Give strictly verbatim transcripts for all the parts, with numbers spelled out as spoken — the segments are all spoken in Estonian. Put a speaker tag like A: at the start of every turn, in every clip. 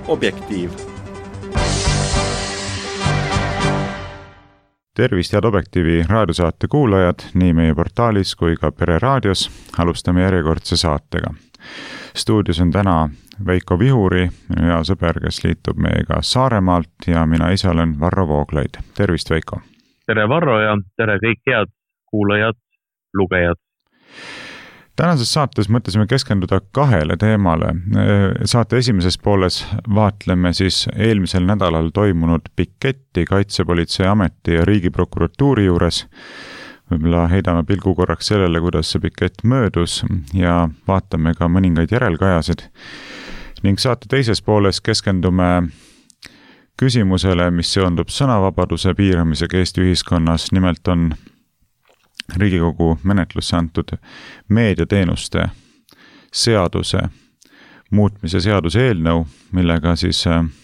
A: Objektiiv.
B: Tervist head Objektiivi raadiosaate kuulajad nii meie portaalis kui ka Pere raadios. Alustame järjekordse saatega. Stuudios on täna Veiko Vihuri, minu hea sõber, kes liitub meiega Saaremaalt ja mina ise olen Varro Vooglaid. Tervist, Veiko!
C: Tere, Varro, ja tere kõik head kuulajad, lugejad!
B: Tänases saates mõtlesime keskenduda kahele teemale. Saate esimeses pooles vaatleme siis eelmisel nädalal toimunud piketti Kaitsepolitseiameti ja Riigiprokuratuuri juures. Võib-olla heidame pilgu korraks sellele, kuidas see pikett möödus ja vaatame ka mõningaid järelkajasid. Ning saate teises pooles keskendume küsimusele, mis seondub sõnavabaduse piiramisega Eesti ühiskonnas. Nimelt on Riigikogu menetlusse antud meediateenuste seaduse muutmise seaduse eelnõu, millega siis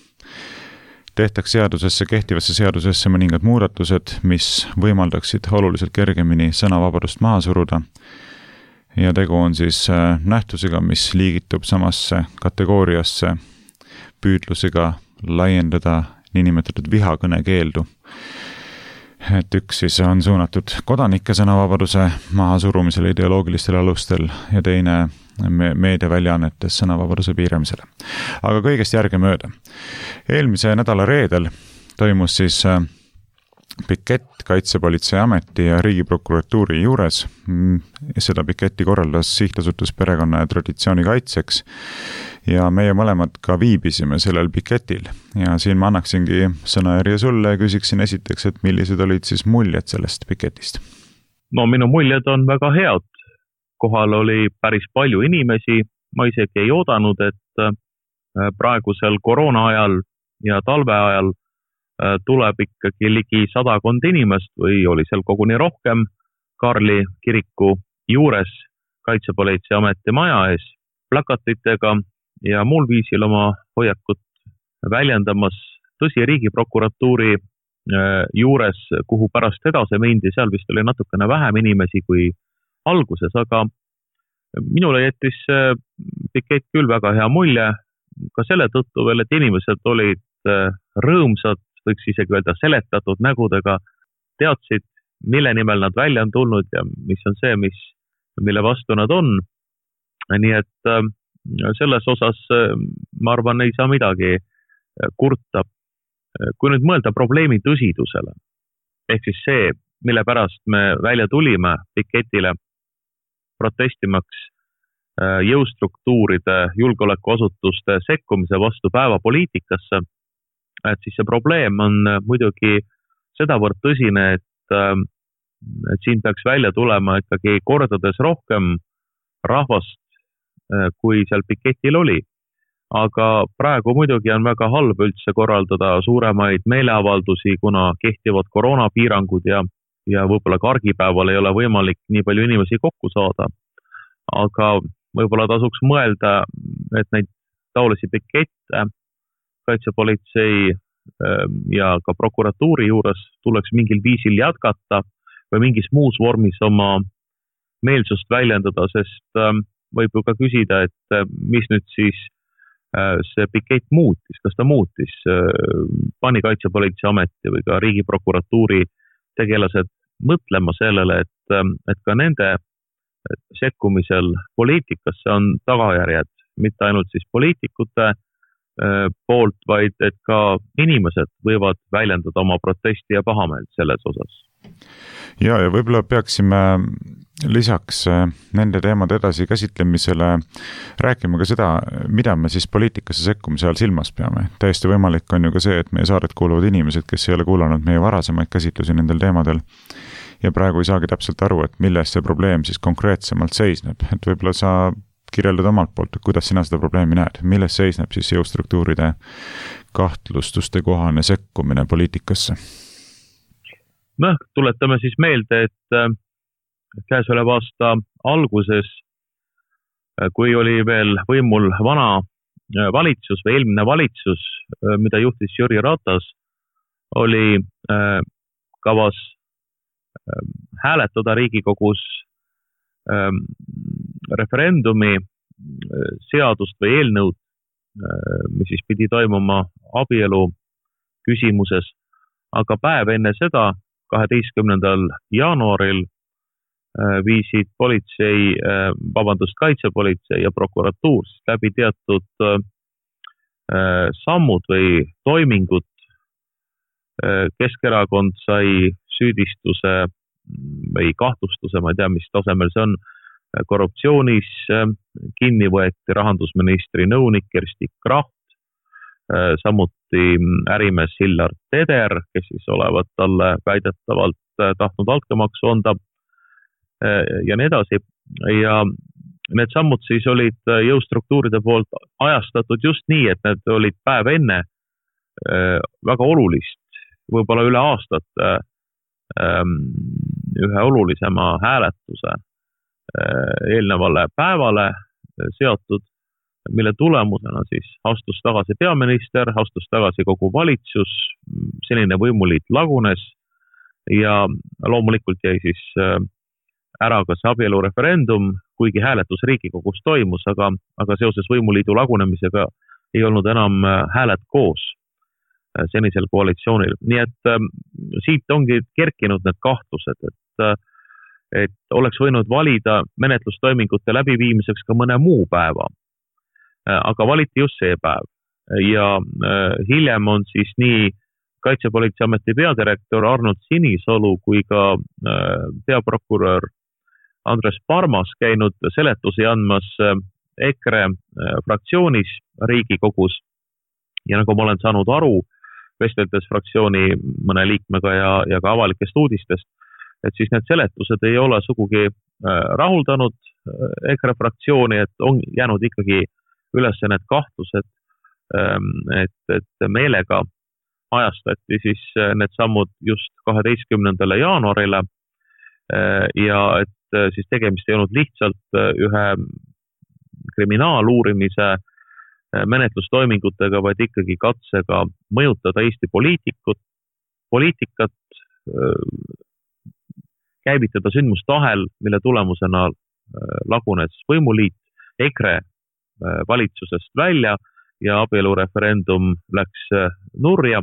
B: tehtaks seadusesse, kehtivasse seadusesse mõningad muudatused, mis võimaldaksid oluliselt kergemini sõnavabadust maha suruda. Ja tegu on siis nähtusega, mis liigitub samasse kategooriasse püüdlusega laiendada niinimetatud vihakõne keeldu. Et üks siis on suunatud kodanike sõnavabaduse maha surumisele ideoloogilistele alustel ja teine meediaväljaannetes sõnavabaduse piiramisele. Aga kõigest järge mööda. Eelmise nädala reedel toimus siis pikett Kaitsepolitseiameti ja Riigiprokuratuuri juures. Seda piketti korraldas Sihtasutus Perekonna ja Traditsiooni kaitseks ja meie mõlemad ka viibisime sellel piketil. Ja siin ma annaksingi sõnajärje sulle ja küsiksin esiteks, et millised olid siis muljed sellest piketist?
C: No minu muljed on väga head. Kohal oli päris palju inimesi. Ma isegi ei oodanud, et praegusel koroona ajal ja talve ajal tuleb ikkagi ligi sadakond inimest või oli seal koguni rohkem Karli kiriku juures Kaitsepolitseiameti maja ees plakatitega ja muul viisil oma hoiakut väljendamas. Tõsi, Riigiprokuratuuri juures, kuhu pärast edasi mindi, seal vist oli natukene vähem inimesi kui alguses, aga minule jättis pikett küll väga hea mulje ka selle tõttu veel, et inimesed olid rõõmsad, võiks isegi öelda seletatud nägudega, teadsid, mille nimel nad välja on tulnud ja mis on see, mis, mille vastu nad on. Nii et selles osas, ma arvan, ei saa midagi kurta. Kui nüüd mõelda probleemi tõsidusele, ehk siis see, mille pärast me välja tulime piketile protestimaks jõustruktuuride, julgeolekuasutuste sekkumise vastu päevapoliitikasse, et siis see probleem on muidugi sedavõrd tõsine, et, et siin peaks välja tulema ikkagi kordades rohkem rahvast, kui seal piketil oli. Aga praegu muidugi on väga halb üldse korraldada suuremaid meeleavaldusi, kuna kehtivad koroonapiirangud ja, ja võib-olla ka argipäeval ei ole võimalik nii palju inimesi kokku saada. Aga võib-olla tasuks mõelda, et neid taolisi pikette Kaitsepolitsei ja ka prokuratuuri juures tuleks mingil viisil jätkata või mingis muus vormis oma meelsust väljendada, sest võib ju ka küsida, et mis nüüd siis see pikett muutis, kas ta muutis, pani Kaitsepolitseiameti või ka Riigiprokuratuuri tegelased mõtlema sellele, et, et ka nende sekkumisel poliitikasse on tagajärjed, mitte ainult siis poliitikute poolt, vaid et ka inimesed võivad väljendada oma protesti ja pahameelt selles osas.
B: Ja, ja võib-olla peaksime lisaks nende teemade edasi käsitlemisele rääkima ka seda, mida me siis poliitikasse sekkumise all silmas peame. Täiesti võimalik on ju ka see, et meie saared kuuluvad inimesed, kes ei ole kuulanud meie varasemaid käsitlusi nendel teemadel ja praegu ei saagi täpselt aru, et milles see probleem siis konkreetsemalt seisneb. Et võib-olla sa kirjeldad omalt poolt, et kuidas sina seda probleemi näed? Milles seisneb siis jõustruktuuride kahtlustuste kohane sekkumine poliitikasse?
C: No, tuletame siis meelde, et käesoleva aasta alguses, kui oli veel võimul vana valitsus või eelmine valitsus, mida juhtis Jüri Ratas, oli kavas hääletada Riigikogus referendumi seadust või eelnõud, mis siis pidi toimuma abielu küsimuses, aga päev enne seda, kaheteistkümnendal jaanuaril viisid politsei, vabandust, kaitsepolitsei ja prokuratuur läbi teatud sammud või toimingud. Keskerakond sai süüdistuse või kahtlustuse, ma ei tea, mis tasemel see on, korruptsioonis, kinni võeti rahandusministri nõunik Kersti Kracht, samuti ärimees Hillar Teder, kes siis olevat talle väidetavalt tahtnud altkäemaksu anda ja nii edasi. Ja need sammud siis olid jõustruktuuride poolt ajastatud just nii, et need olid päev enne väga olulist, võib-olla üle aastat ühe olulisema hääletuse eelnevale päevale seotud, mille tulemusena siis astus tagasi peaminister, astus tagasi kogu valitsus, senine võimuliit lagunes ja loomulikult jäi siis ära ka see abielureferendum, kuigi hääletus Riigikogus toimus, aga, aga seoses võimuliidu lagunemisega ei olnud enam hääled koos senisel koalitsioonil. Nii et äh, siit ongi kerkinud need kahtlused, et, et oleks võinud valida menetlustoimingute läbiviimiseks ka mõne muu päeva. Aga valiti just see päev ja äh, hiljem on siis nii Kaitsepolitseiameti peadirektor Arnold Sinisalu kui ka äh, peaprokurör Andres Parmas käinud seletusi andmas EKRE äh, fraktsioonis Riigikogus ja nagu ma olen saanud aru, vesteldes fraktsiooni mõne liikmega ja, ja ka avalikest uudistest, et siis need seletused ei ole sugugi äh, rahuldanud äh, EKRE fraktsiooni, et on jäänud ikkagi üles need kahtlused, et, et meelega ajastati siis need sammud just kaheteistkümnendale jaanuarile ja et siis tegemist ei olnud lihtsalt ühe kriminaaluurimise menetlustoimingutega, vaid ikkagi katsega mõjutada Eesti poliitikut, poliitikat, käivitada sündmustahel, mille tulemusena lagunes võimuliit, EKRE valitsusest välja ja abielureferendum läks nurja.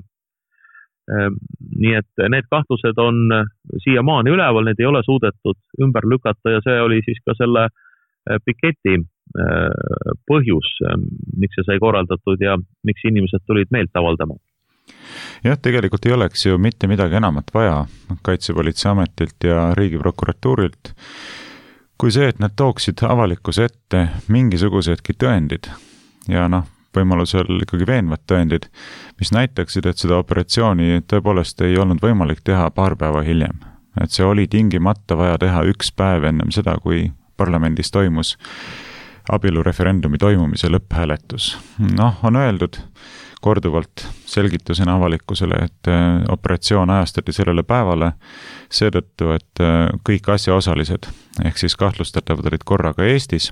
C: Nii et need kahtlused on siiamaani üleval, need ei ole suudetud ümber lükata ja see oli siis ka selle piketi põhjus, miks see sai korraldatud ja miks inimesed tulid meelt avaldama.
B: Jah, tegelikult ei oleks ju mitte midagi enamat vaja Kaitsepolitseiametilt ja Riigiprokuratuurilt, kui see, et nad tooksid avalikkuse ette mingisugusedki tõendid ja noh, võimalusel ikkagi veenvad tõendid, mis näitaksid, et seda operatsiooni tõepoolest ei olnud võimalik teha paar päeva hiljem. Et see oli tingimata vaja teha üks päev ennem seda, kui parlamendis toimus abielureferendumi toimumise lõpphääletus. Noh, on öeldud korduvalt selgitusena avalikkusele, et operatsioon ajastati sellele päevale seetõttu, et kõik asjaosalised ehk siis kahtlustatavad olid korraga Eestis,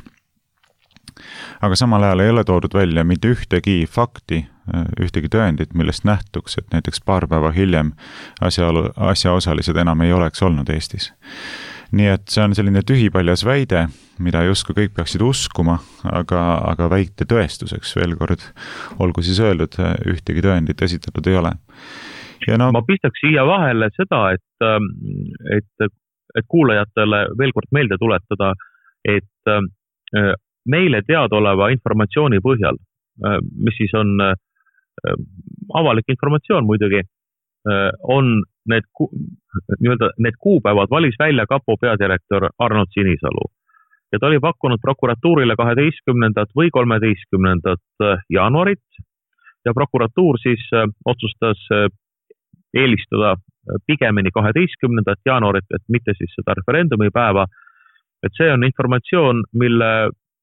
B: aga samal ajal ei ole toodud välja mitte ühtegi fakti, ühtegi tõendit, millest nähtuks, et näiteks paar päeva hiljem asja, asjaosalised enam ei oleks olnud Eestis. Nii et see on selline tühipaljas väide, mida justkui kõik peaksid uskuma, aga, aga väite tõestuseks veel kord, olgu siis öeldud, ühtegi tõendit esitatud ei ole.
C: Ja no... Ma pistaks siia vahele seda, et, et, et kuulajatele veel kord meelde tuletada, et meile teadaoleva informatsiooni põhjal, mis siis on avalik informatsioon muidugi, on need, nii-öelda, need kuupäevad valis välja kapo peadirektor Arnold Sinisalu. Ja ta oli pakkunud prokuratuurile kaheteistkümnendat või kolmeteistkümnendat jaanuarit ja prokuratuur siis otsustas eelistada pigemini kaheteistkümnendat jaanuarit, et mitte siis seda referendumi päeva. Et see on informatsioon, mille,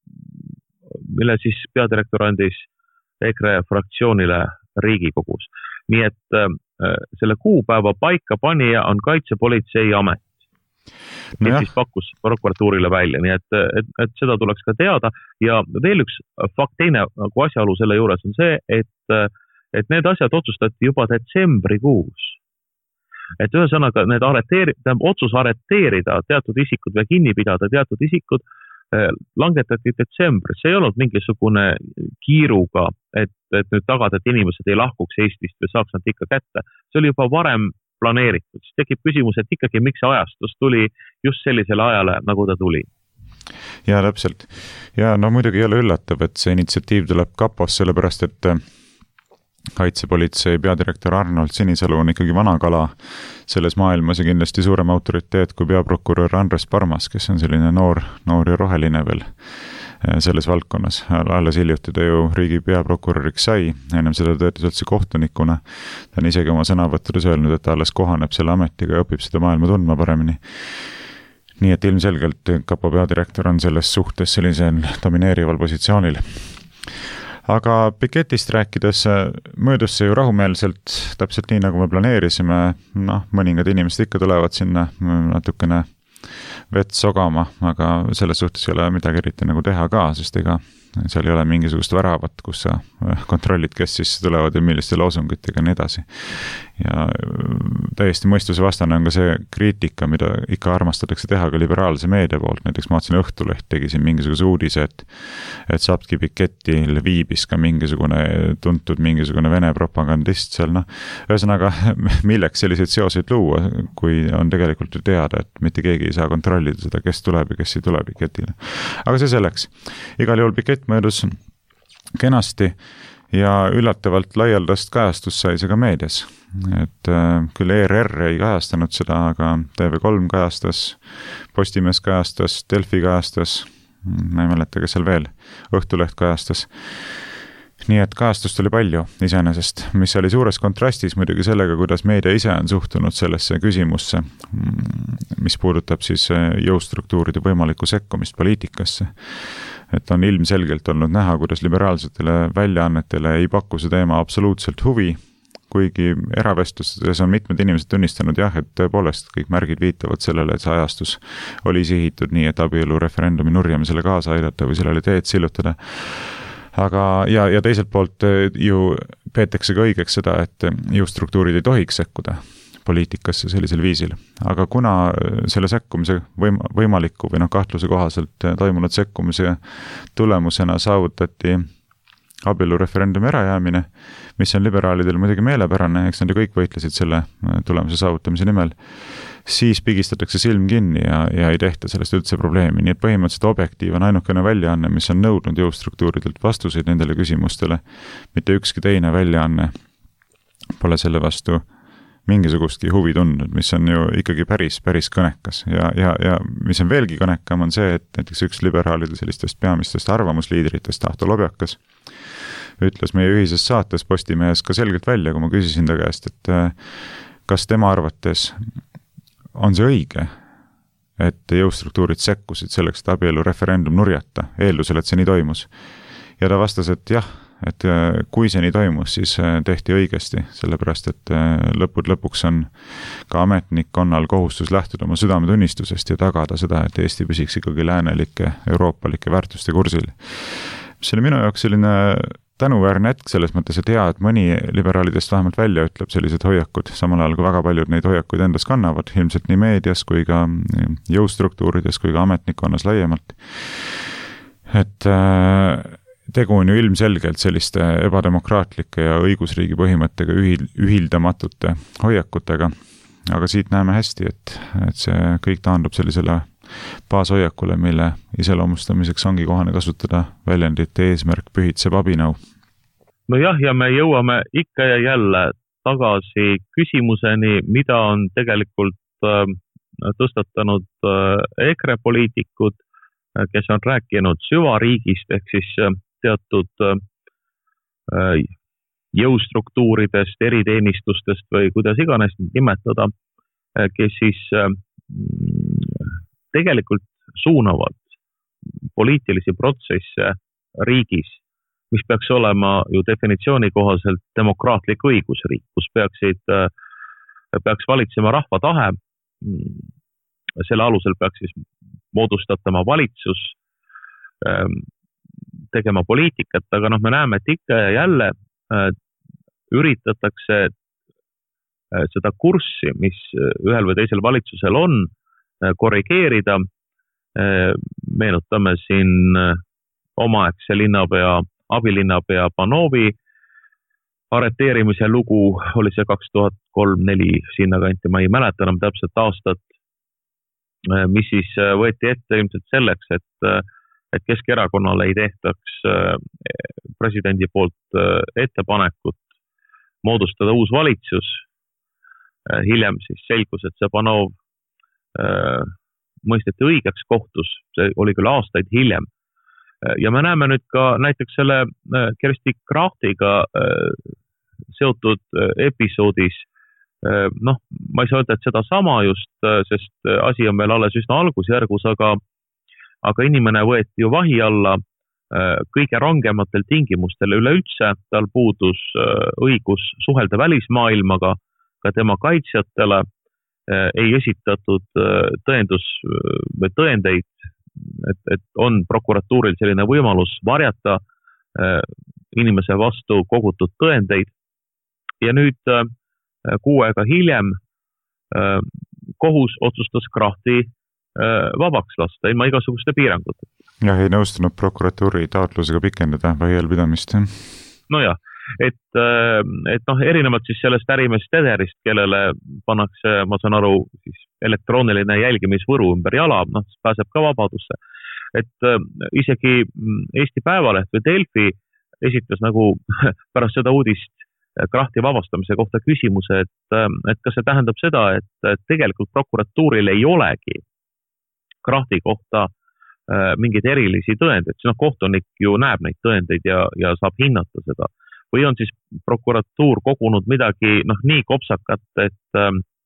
C: mille siis peadirektor andis EKRE fraktsioonile Riigikogus. Nii et äh, selle kuupäeva paika panija on Kaitsepolitseiamet, kes no siis pakkus prokuratuurile välja. Nii et, et, et seda tuleks ka teada. Ja veel üks fakt, teine nagu asjaolu selle juures on see, et, et need asjad otsustati juba detsembrikuus. Et ühesõnaga need arreteeri, otsus arreteerida teatud isikud või kinni pidada teatud isikud langetati detsembris, see ei olnud mingisugune kiiruga, et, et nüüd tagada, et inimesed ei lahkuks Eestist või saaks nad ikka kätte. See oli juba varem planeeritud. Siis tekib küsimus, et ikkagi miks see ajastus tuli just sellisele ajale, nagu ta tuli.
B: Ja täpselt. Ja no muidugi ei ole üllatav, et see initsiatiiv tuleb kapos, sellepärast et kaitsepolitsei peadirektor Arnold Sinisalu on ikkagi vana kala selles maailmas ja kindlasti suurem autoriteet kui peaprokurör Andres Parmas, kes on selline noor, noor ja roheline veel selles valdkonnas. Alles hiljuti ta ju riigi peaprokuröriks sai, ennem seda töötas üldse kohtunikuna. Ta on isegi oma sõnavõttudes öelnud, et ta alles kohaneb selle ametiga ja õpib seda maailma tundma paremini. Nii et ilmselgelt kapo peadirektor on selles suhtes sellisel domineerival positsioonil. Aga Piketist rääkides möödus see ju rahumeelselt täpselt nii, nagu me planeerisime. Noh, mõningad inimesed ikka tulevad sinna natukene vett sogama, aga selles suhtes ei ole midagi eriti nagu teha ka, sest ega seal ei ole mingisugust väravat, kus sa kontrollid, kes siis tulevad ja milliste loosungitega nii edasi. Ja täiesti mõistuse vastane on ka see kriitika, mida ikka armastatakse teha ka liberaalse meedia poolt. Näiteks ma vaatasin Õhtuleht, tegi siin mingisuguse uudise, et, et Sapski Piketil viibis ka mingisugune tuntud mingisugune vene propagandist seal. No, ühesõnaga, milleks selliseid seoseid luua, kui on tegelikult ju teada, et mitte keegi ei saa kontrollida seda, kes tuleb ja kes ei tule Piketile. Aga see selleks. Igal juhul Piket möödus kenasti ja üllatavalt laialdast kajastus sai see ka meedias. Et äh, küll E R R ei kajastanud seda, aga T V kolm kajastas, Postimees kajastas, Delfi kajastas, ma ei mäleta, kes seal veel, Õhtuleht kajastas. Nii et kajastust oli palju iseenesest, mis oli suures kontrastis muidugi sellega, kuidas meedia ise on suhtunud sellesse küsimusse, mis puudutab siis jõustruktuuride võimalikku sekkumist poliitikasse. Et on ilmselgelt olnud näha, kuidas liberaalsetele väljaannetele ei paku see teema absoluutselt huvi, kuigi eravestlustes on mitmed inimesed tunnistanud jah, et tõepoolest kõik märgid viitavad sellele, et see ajastus oli sihitud nii, et abielu referendumi nurjamisele kaasa aidata või sellele teed sillutada. Aga ja, ja teiselt poolt ju peetakse ka õigeks seda, et jõustruktuurid ei tohiks sekkuda poliitikasse sellisel viisil. Aga kuna selle sekkumise võim- võimaliku või noh, kahtluse kohaselt toimunud sekkumise tulemusena saavutati abielu referendumi ärajäämine, mis on liberaalidel muidugi meelepärane, eks nad ju kõik võitlesid selle tulemuse saavutamise nimel, siis pigistatakse silm kinni ja, ja ei tehta sellest üldse probleemi. Nii et põhimõtteliselt objektiiv on ainukene väljaanne, mis on nõudnud jõustruktuuridelt vastuseid nendele küsimustele. Mitte ükski teine väljaanne pole selle vastu mingisugustki huvi tundnud, mis on ju ikkagi päris, päris kõnekas. Ja, ja, ja mis on veelgi kõnekam on see, et näiteks üks liberaalide sellistest peamistest arvamusliidritest, Ahto Lobjakas, ütles meie ühises saates Postimehes ka selgelt välja, kui ma küsisin ta käest, et kas tema arvates on see õige, et jõustruktuurid sekkusid selleks, et abielu referendum nurjata, eeldusel, et see nii toimus. Ja ta vastas, et jah, et kui see nii toimus, siis tehti õigesti, sellepärast, et lõpud lõpuks on ka ametnikkonnal kohustus lähtuda oma südametunnistusest ja tagada seda, et Eesti püsiks ikkagi läänelike, euroopalike väärtuste kursil. See oli minu jaoks selline tänuväärne hetk selles mõttes, et hea, et mõni liberaalidest vähemalt välja ütleb sellised hoiakud, samal ajal kui väga paljud neid hoiakuid endas kannavad, ilmselt nii meedias kui ka jõustruktuurides kui ka ametnikkonnas laiemalt. Et äh, tegu on ju ilmselgelt selliste ebademokraatlike ja õigusriigi põhimõttega ühil, ühildamatute hoiakutega, aga siit näeme hästi, et, et see kõik taandub sellisele baashoiakule, mille iseloomustamiseks ongi kohane kasutada väljendit eesmärk pühitseb abinõu.
C: No jah, ja me jõuame ikka ja jälle tagasi küsimuseni, mida on tegelikult äh, tõstatanud äh, EKRE poliitikud, äh, kes on rääkinud süvariigist ehk siis äh, teatud äh, jõustruktuuridest, eriteenistustest või kuidas iganes nimetada, äh, kes siis äh, tegelikult suunavad poliitilisi protsesse riigis, mis peaks olema ju definitsiooni kohaselt demokraatlik õigusriik, kus peaksid, peaks valitsema rahva tahe, selle alusel peaks siis moodustatama valitsus, tegema poliitikat, aga noh, me näeme, et ikka ja jälle üritatakse seda kurssi, mis ühel või teisel valitsusel on, korrigeerida meenutame siin omaaegse linnapea, abilinnapea Panovi arreteerimise lugu, oli see kaks tuhat kolm neli sinna kanti, ma ei mäleta enam täpselt aastat, mis siis võeti ette ilmselt selleks, et, et Keskerakonnale ei tehtaks presidendi poolt ettepanekut moodustada uus valitsus. Hiljem siis selgus, et see Panov äh, mõisteti õigeks kohtus, see oli küll aastaid hiljem. Ja me näeme nüüd ka näiteks selle äh, Kersti Krachtiga äh, seotud äh, episoodis, äh, noh, ma ei saa öelda, et seda sama just, äh, sest asi on veel alles üsna algusjärgus, aga, aga inimene võeti ju vahi alla äh, kõige rangematel tingimustel üleüldse, tal puudus äh, õigus suhelda välismaailmaga, ka tema kaitsjatele ei esitatud tõendus või tõendeid, et, et on prokuratuuril selline võimalus varjata inimese vastu kogutud tõendeid. Ja nüüd kuu aega hiljem kohus otsustas Krachti vabaks lasta ilma igasuguste piirangute.
B: Jah, ei nõustunud prokuratuuri taotlusega pikendada või eelpidamist.
C: No jah. Et, et noh, erinevalt siis sellest ärimees Tederist, kellele pannakse, ma saan aru, siis elektrooniline jälgimisvõru ümber jala, noh, pääseb ka vabadusse. Et isegi Eesti Päevaleht või Delfi esitas nagu pärast seda uudist Krachti vabastamise kohta küsimuse, et, et kas see tähendab seda, et tegelikult prokuratuuril ei olegi Krachti kohta mingeid erilisi tõendeid, siis noh, kohtunik ju näeb neid tõendeid ja, ja saab hinnata seda. Või on siis prokuratuur kogunud midagi noh, nii kopsakat, et,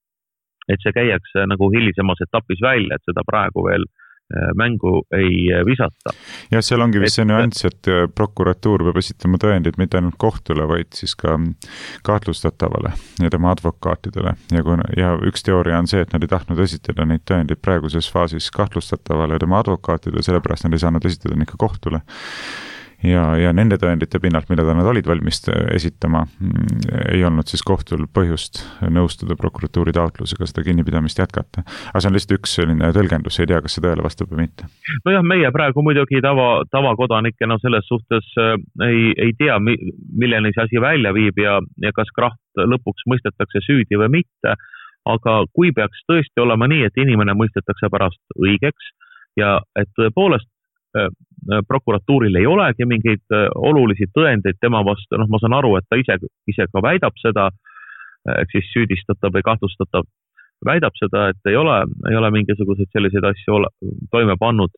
C: et see käiakse nagu hilisemas etapis välja, et seda praegu veel mängu ei visata.
B: Ja seal ongi vist see nüanss, et prokuratuur peab esitama tõendid mitte ainult kohtule, vaid siis ka kahtlustatavale ja tema advokaatidele. Ja, kui, ja üks teooria on see, et nad ei tahtnud esitada neid tõendeid praeguses faasis kahtlustatavale ja tema advokaatidele, sellepärast nad ei saanud esitada neid ka kohtule. Ja, ja nende tõendite pinnalt, mida nad olid valmis esitama, ei olnud siis kohtul põhjust nõustuda prokuratuuri taotlusega seda kinnipidamist jätkata. Aga see on lihtsalt üks selline tõlgendus, ei tea, kas see tõele vastab või mitte.
C: No jah, meie praegu muidugi tava, tavakodanikena selles suhtes ei, ei tea, milleni see asi välja viib ja, ja kas Kracht lõpuks mõistetakse süüdi või mitte. Aga kui peaks tõesti olema nii, et inimene mõistetakse pärast õigeks ja et tõepoolest prokuratuuril ei olegi mingeid olulisi tõendeid tema vastu, noh ma saan aru, et ta ise, ise ka väidab seda, ehk siis süüdistatav või kahtlustatav väidab seda, et ei ole, ei ole mingisuguseid selliseid asju ole, toime pannud.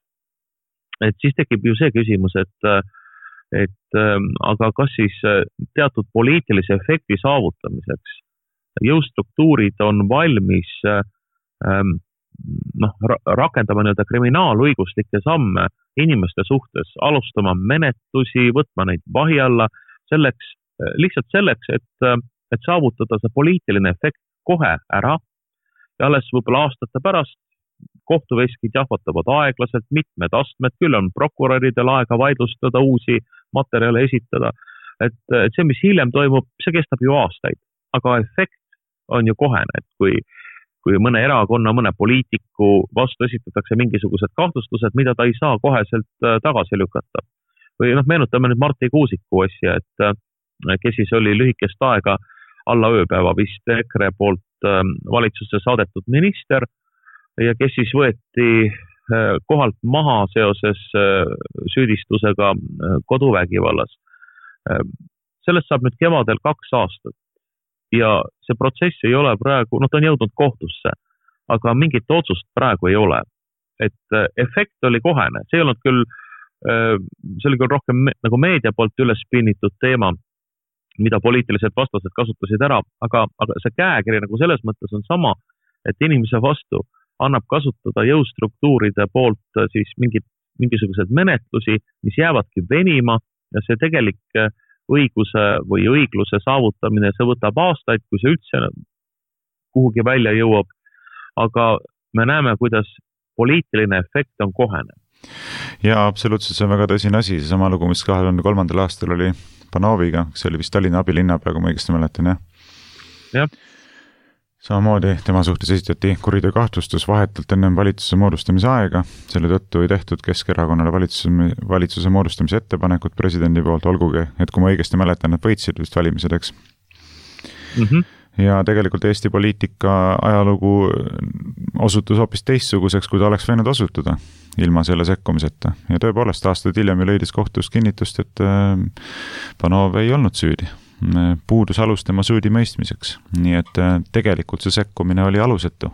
C: Et siis tekib ju see küsimus, et, et aga kas siis teatud poliitilise efekti saavutamiseks jõustruktuurid on valmis ähm, noh, rakendama nii-öelda kriminaalõiguslikke samme inimeste suhtes, alustama menetlusi, võtma neid vahi alla, selleks, lihtsalt selleks, et, et saavutada see poliitiline efekt kohe ära ja alles võib-olla aastate pärast kohtuveskid jahvatavad aeglaselt, mitmed astmed, küll on prokuröridel aega vaidlustada, uusi materjale esitada, et, et see, mis hiljem toimub, see kestab ju aastaid, aga efekt on ju kohene, et kui kui mõne erakonna, mõne poliitiku vastu esitatakse mingisugused kahtlustused, mida ta ei saa koheselt tagasi lükata. Või noh, meenutame nüüd Marti Kuusiku asja, et kes siis oli lühikest aega alla ööpäeva vist EKRE poolt valitsusse saadetud minister ja kes siis võeti kohalt maha seoses süüdistusega koduvägivallas. Sellest saab nüüd kevadel kaks aastat. Ja see protsess ei ole praegu, noh ta on jõudnud kohtusse, aga mingit otsust praegu ei ole. Et efekt oli kohene, see ei olnud küll, see oli küll rohkem nagu meedia poolt üles pinnitud teema, mida poliitilised vastased kasutasid ära, aga, aga see käekiri nagu selles mõttes on sama, et inimese vastu annab kasutada jõustruktuuride poolt siis mingid, mingisugused menetlusi, mis jäävadki venima ja see tegelik õiguse või õigluse saavutamine, see võtab aastaid, kui see üldse kuhugi välja jõuab, aga me näeme, kuidas poliitiline efekt on kohene.
B: Ja absoluutselt, see on väga tõsine asi, see sama lugu, mis kahe tuhande kolmandal aastal oli Panoviga, see oli vist Tallinna abilinnapea, kui ma õigesti mäletan, jah?
C: Jah.
B: samamoodi tema suhtes esitati kuriteokahtlustus vahetult enne valitsuse moodustamise aega, selle tõttu ei tehtud Keskerakonnale valitsuse, valitsuse moodustamise ettepanekut presidendi poolt, olgugi, et kui ma õigesti mäletan, nad võitsid vist valimised, eks. Mm -hmm. Ja tegelikult Eesti poliitika ajalugu osutus hoopis teistsuguseks, kui ta oleks võinud osutuda ilma selle sekkumiseta. Ja tõepoolest aastaid hiljem leidis kohtus kinnitust, et Panov ei olnud süüdi. Puudus alus tema süüdi mõistmiseks. Nii et tegelikult see sekkumine oli alusetu.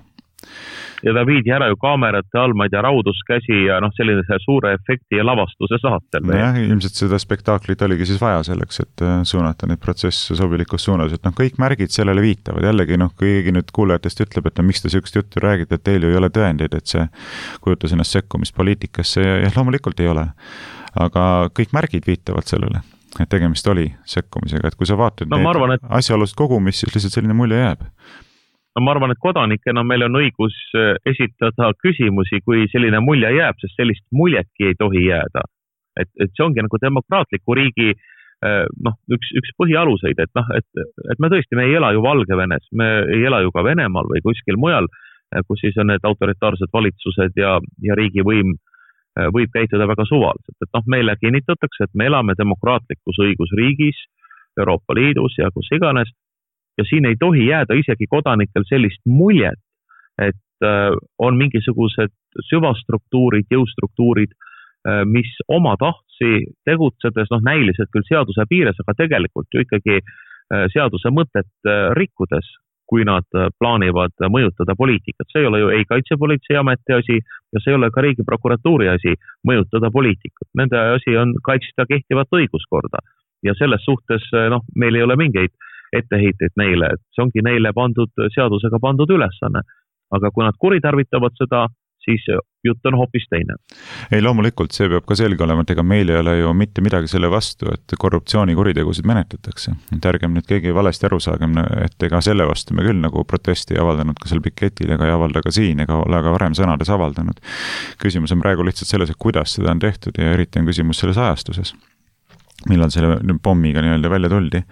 C: Ja ta viidi ära ju kaamerate all, ma ei tea, rauduskäsi ja noh, selline suure efekti ja lavastuse saatel.
B: No jah, ilmselt seda spektaaklit oligi siis vaja selleks, et suunata neid protsesse sobilikus suunas. Et noh, kõik märgid sellele viitavad. Jällegi, noh, kõigi nüüd kuulajatest ütleb, et no, miks te sükst juttu räägite, et teil ju ei ole tõendeid, et see kujutas ennast sekkumist poliitikasse ja, ja loomulikult ei ole. Aga kõik märgid viitavad sellele, et tegemist oli sekkumisega. Et kui sa vaatad no, neid et... asjaolust kogumis, siis lihtsalt selline mulje jääb.
C: No ma arvan, et kodanikena meil on õigus esitada küsimusi, kui selline mulje jääb, sest sellist muljetki ei tohi jääda. Et, et see ongi nagu demokraatliku riigi noh, üks, üks põhialuseid, et, noh, et, et me tõesti, me ei ela ju Valgevenes, me ei ela ju ka Venemaal või kuskil mujal, kus siis on need autoritaarsed valitsused ja, ja riigivõim võib käituda väga suvaliselt. Et noh, meile kinnitatakse, et me elame demokraatlikus õigusriigis, Euroopa Liidus ja kus iganes. Ja siin ei tohi jääda isegi kodanikel sellist muljet, et on mingisugused süvastruktuurid, jõustruktuurid, mis oma tahtsi tegutsedes, noh näiliselt küll seaduse piires, aga tegelikult ju ikkagi seaduse mõtet rikkudes, kui nad plaanivad mõjutada poliitikat. See ei ole ju ei Kaitsepolitseiameti asi ja see ei ole ka Riigiprokuratuuri asi mõjutada poliitikat. Nende asi on kaitsta kehtivat õiguskorda ja selles suhtes noh, meil ei ole mingeid etteheiteid neile, et see ongi neile pandud, seadusega pandud ülesanne. Aga kui nad kuritarvitavad seda, siis jutt on hoopis teine.
B: Ei, loomulikult see peab ka selge olema, et ega meil ei ole ju mitte midagi selle vastu, et korruptsiooni kuritegusid menetletakse. Et ärgem nüüd keegi valesti aru saagem, et ega selle vastu me küll nagu protesti ei avaldanud ka seal piketil ega ei avalda ka siin ega ole ka varem sõnades avaldanud. Küsimus on praegu lihtsalt selles, et kuidas seda on tehtud ja eriti on küsimus selles ajastuses, millal selle pommiga nii-öelda välja tuldi.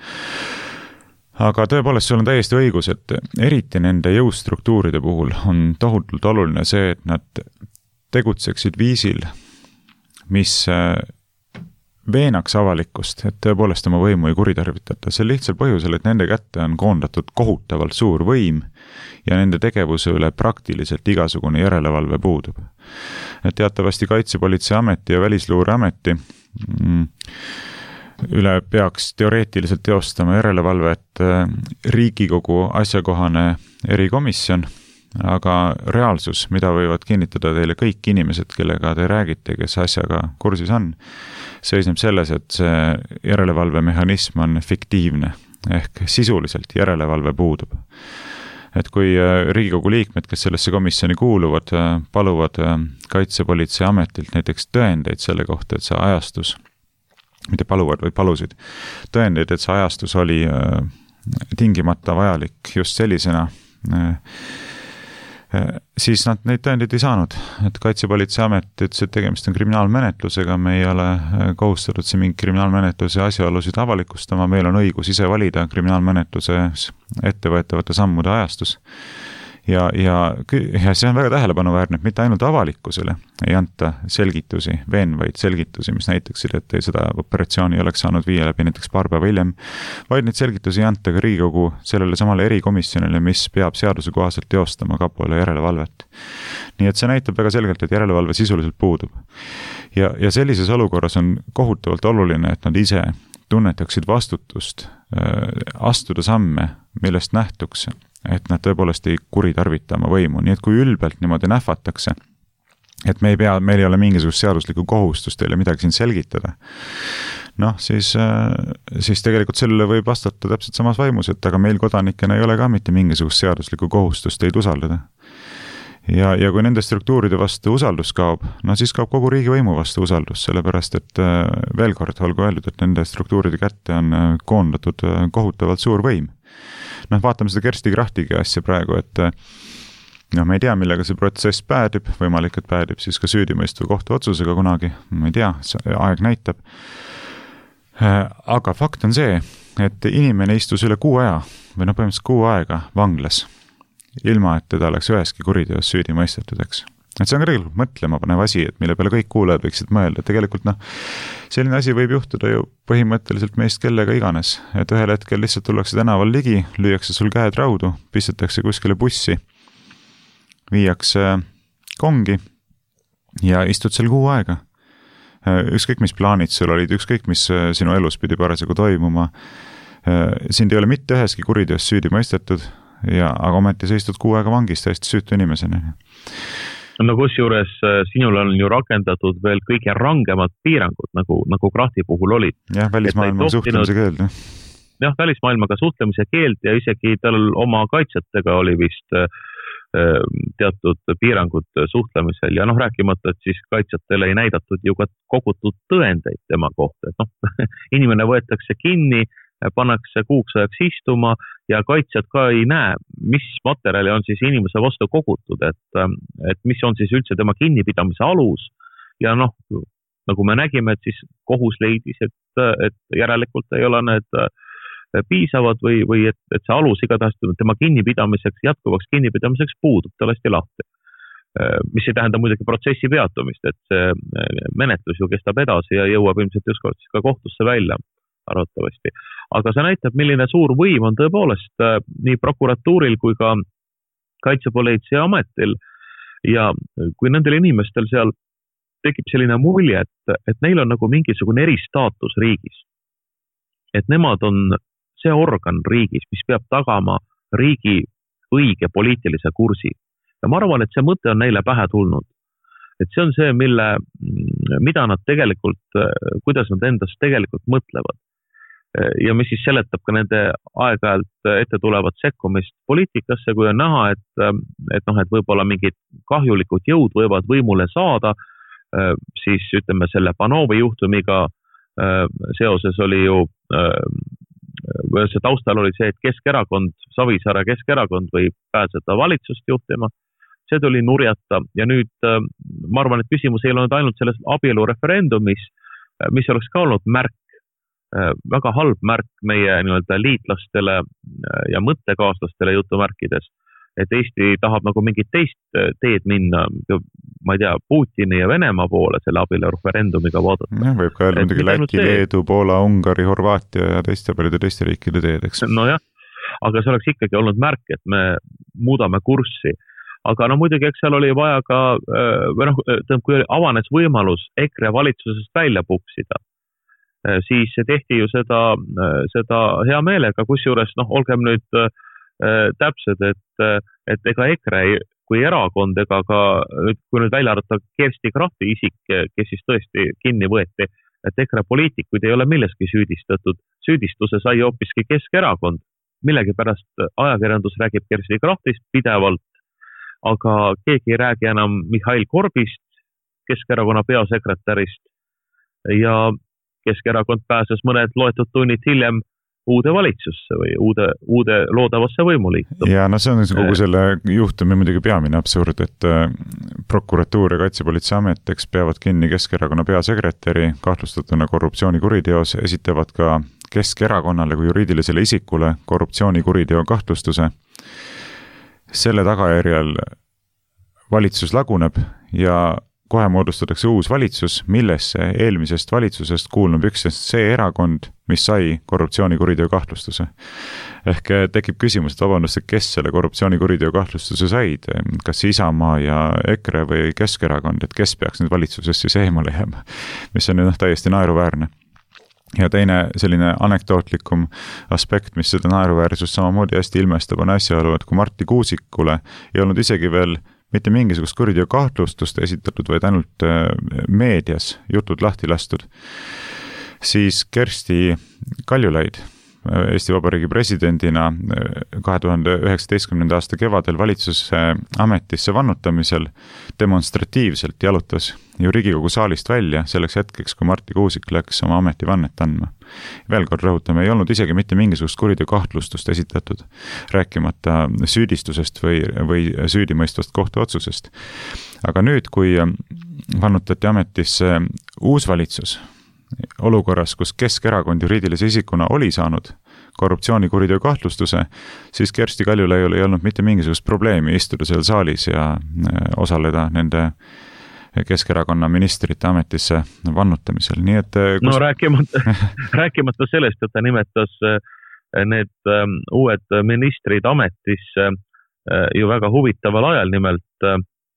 B: Aga tõepoolest, sul on täiesti õigus, et eriti nende jõustruktuuride puhul on tohutult oluline see, et nad tegutseksid viisil, mis veenaks avalikkust, et tõepoolest oma võimu ei kuritarvitata. See lihtsal põhjusel, et nende kätte on koondatud kohutavalt suur võim ja nende tegevuse üle praktiliselt igasugune järelevalve puudub. Et teatavasti Kaitsepolitseiameti ja Välisluureameti mm, üle peaks teoreetiliselt teostama järelevalvet Riigikogu asjakohane erikomisjon, aga reaalsus, mida võivad kinnitada teile kõik inimesed, kellega te räägite, kes asjaga kursis on, seisneb selles, et see järelevalvemehhanism on fiktiivne, ehk sisuliselt järelevalve puudub. Et kui Riigikogu liikmed, kes sellesse komisjoni kuuluvad, paluvad Kaitsepolitseiametilt näiteks tõendeid selle kohta, et see ajastus mitte paluvad või palusid tõendeid, et see ajastus oli äh, tingimata vajalik just sellisena, äh, äh, siis nad neid tõendeid ei saanud. Et Kaitsepolitseiamet ütles, et tegemist on kriminaalmenetlusega, me ei ole kohustatud siin mingi kriminaalmenetluse asjaolusid avalikustama, meil on õigus ise valida kriminaalmenetluse ettevõetavate sammude ajastus. Ja, ja, ja see on väga tähelepanuväärne, et mitte ainult avalikkusele ei anta selgitusi, veenvaid selgitusi, mis näitaksid, et seda operatsiooni oleks saanud viia läbi näiteks paar päeva hiljem, vaid neid selgitusi ei anta ka Riigikogu sellele samale erikomisjonile, mis peab seaduse kohaselt teostama kapole järelevalvet. Nii et see näitab väga selgelt, et järelevalve sisuliselt puudub. Ja, ja sellises olukorras on kohutavalt oluline, et nad ise tunnetaksid vastutust, astuda samme, millest nähtuks, et nad tõepoolest ei kuritarvita oma võimu. Nii et kui ülbelt niimoodi nähvatakse, et me ei pea, meil ei ole mingisugust seaduslikku kohustust teile midagi siin selgitada, noh, siis, siis tegelikult sellele võib vastata täpselt samas vaimus, et aga meil kodanikena ei ole ka mitte mingisugust seaduslikku kohustust teid usaldada. Ja, ja kui nende struktuuride vastu usaldus kaob, no siis kaob kogu riigivõimu vastu usaldus, sellepärast et veel kord olgu öeldud, et nende struktuuride kätte on koondatud kohutavalt suur võim. Noh, vaatame seda Kersti Krachtigi asja praegu, et noh, me ei tea, millega see protsess päädib, võimalik, et päädib siis ka süüdimõistva kohtu otsusega kunagi, ma ei tea, aeg näitab. Aga fakt on see, et inimene istus üle kuu aja või noh, põhimõtteliselt kuu aega vanglas ilma et teda oleks üheski kuriteos süüdi mõistetud, eks. Et see on ka tegelikult mõtlema panev asi, et mille peale kõik kuulajad võiksid mõelda. Tegelikult noh, selline asi võib juhtuda ju põhimõtteliselt meist kellega iganes. Et ühel hetkel lihtsalt tullakse tänaval ligi, lüüakse sul käed raudu, pistetakse kuskile bussi, viiakse kongi ja istud seal kuu aega. Ükskõik mis plaanid sul olid, ükskõik mis sinu elus pidi parasjagu toimuma. Sind ei ole mitte üheski kuriteos süüdi mõistetud, ja, aga ometi sa istud kuu aega vangis täiesti süütu inimesena.
C: No kusjuures sinul on ju rakendatud veel kõige rangemad piirangud, nagu, nagu Krahti puhul olid.
B: Jah, välismaailmaga suhtlemise keeld.
C: Jah, välismaailmaga suhtlemise keeld ja isegi tal oma kaitsjatega oli vist äh, teatud piirangud suhtlemisel ja noh, rääkimata, et siis kaitsjatele ei näidatud ju ka kogutud tõendeid tema kohta. Et noh, inimene võetakse kinni, pannakse kuuks ajaks istuma ja kaitsjad ka ei näe, mis materjali on siis inimese vastu kogutud, et, et mis on siis üldse tema kinnipidamise alus. Ja noh, nagu me nägime, et siis kohus leidis, et, et järelikult ei ole need piisavad või, või et, et see alus igatahes tema kinnipidamiseks, jätkuvaks kinnipidamiseks puudub, ta lasti lahti. Mis ei tähenda muidugi protsessi peatumist, et see menetlus ju kestab edasi ja jõuab ilmselt ükskord siis ka kohtusse välja. Arvatavasti. Aga see näitab, milline suur võim on tõepoolest nii prokuratuuril kui ka kaitsepolitsei ametil ja kui nendel inimestel seal tekib selline mulje, et, et neil on nagu mingisugune eristaatus riigis. Et nemad on see organ riigis, mis peab tagama riigi õige poliitilise kursi. Ja ma arvan, et see mõte on neile pähe tulnud. Et see on see, mille, mida nad tegelikult, kuidas nad endast tegelikult mõtlevad. Ja mis siis seletab ka nende aeg-ajalt ette tulevat sekkumist poliitikasse, kui on näha, et, et, noh, et võib-olla mingid kahjulikud jõud võivad võimule saada, siis ütleme selle Panovi juhtumiga seoses oli ju, see taustal oli see, et Keskerakond, Savisaare Keskerakond võib pääseda valitsust juhtima, see tuli nurjata ja nüüd ma arvan, et küsimus ei olnud ainult selles abielu referendumis, mis oleks ka olnud märk, väga halb märk meie nii-öelda liitlastele ja mõttekaaslastele jutumärkides, et Eesti tahab nagu mingit teist teed minna, ma ei tea, Putini ja Venemaa poole selle abielu referendumiga vaadata.
B: Ja, võib ka öelda muidugi Läti, Leedu, Poola, Ungari, Horvaatia ja teiste paljude teiste riikide teed, eks.
C: No jah, aga see oleks ikkagi olnud märk, et me muudame kurssi. Aga no muidugi, eks seal oli vaja ka, või noh, kui avanes võimalus EKRE valitsusest välja puksida, siis tehti ju seda, seda hea meelega, kusjuures, noh, olgem nüüd täpsed, et, et ega EKRE kui erakond, ega ka, kui nüüd välja arvata Kersti Krahti isik, kes siis tõesti kinni võeti, et EKRE poliitikuid ei ole milleski süüdistatud. Süüdistuse sai hoopiski Keskerakond. Millegi pärast ajakirjandus räägib Kersti Krahtist pidevalt, aga keegi ei räägi enam Mihhail Korbist, Keskerakonna peasekretärist ja Keskerakond pääses mõned loetud tunnid hiljem uude valitsusse või uude, uude loodavasse võimuliitu.
B: Ja no see on kogu selle juhtumi muidugi peamine absurd, et prokuratuur ja kaitsepolitseiameteks peavad kinni Keskerakonna peasekretäri kahtlustatuna korruptsioonikuriteos, esitavad ka Keskerakonnale kui juriidilisele isikule korruptsioonikuriteo kahtlustuse. Selle tagajärjel valitsus laguneb ja kohe moodustatakse uus valitsus, millesse eelmisest valitsusest kuulnub üksnes see erakond, mis sai korruptsioonikuriteo kahtlustuse. Ehk tekib küsimus, et vabandust, kes selle korruptsioonikuriteo kahtlustuse said, kas Isamaa ja EKRE või Keskerakond, et kes peaks nüüd valitsusest siis eemale jääma, mis on ju noh, täiesti naeruväärne. Ja teine selline anekdootlikum aspekt, mis seda naeruväärsust samamoodi hästi ilmestab, on asjaolu, et kui Martti Kuusikule ei olnud isegi veel mitte mingisugust kuriteo kahtlustust esitatud, vaid ainult meedias jutud lahti lastud, siis Kersti Kaljulaid Eesti Vabariigi presidendina kahe tuhande üheksateistkümnenda aasta kevadel valitsuse ametisse vannutamisel demonstratiivselt jalutas ju Riigikogu saalist välja selleks hetkeks, kui Martti Kuusik läks oma ametivannet andma. Veel kord rõhutame, ei olnud isegi mitte mingisugust kuriteo kahtlustust esitatud, rääkimata süüdistusest või, või süüdimõistvast kohtuotsusest. Aga nüüd, kui vannutati ametisse uus valitsus, olukorras, kus Keskerakond juriidilise isikuna oli saanud korruptsioonikuriteo kahtlustuse, siis Kersti Kaljulaiul ei olnud mitte mingisugust probleemi istuda seal saalis ja osaleda nende Keskerakonna ministrite ametisse vannutamisel. Nii et kus...
C: No rääkimata, rääkimata sellest, et ta nimetas need uued ministrid ametisse ju väga huvitaval ajal, nimelt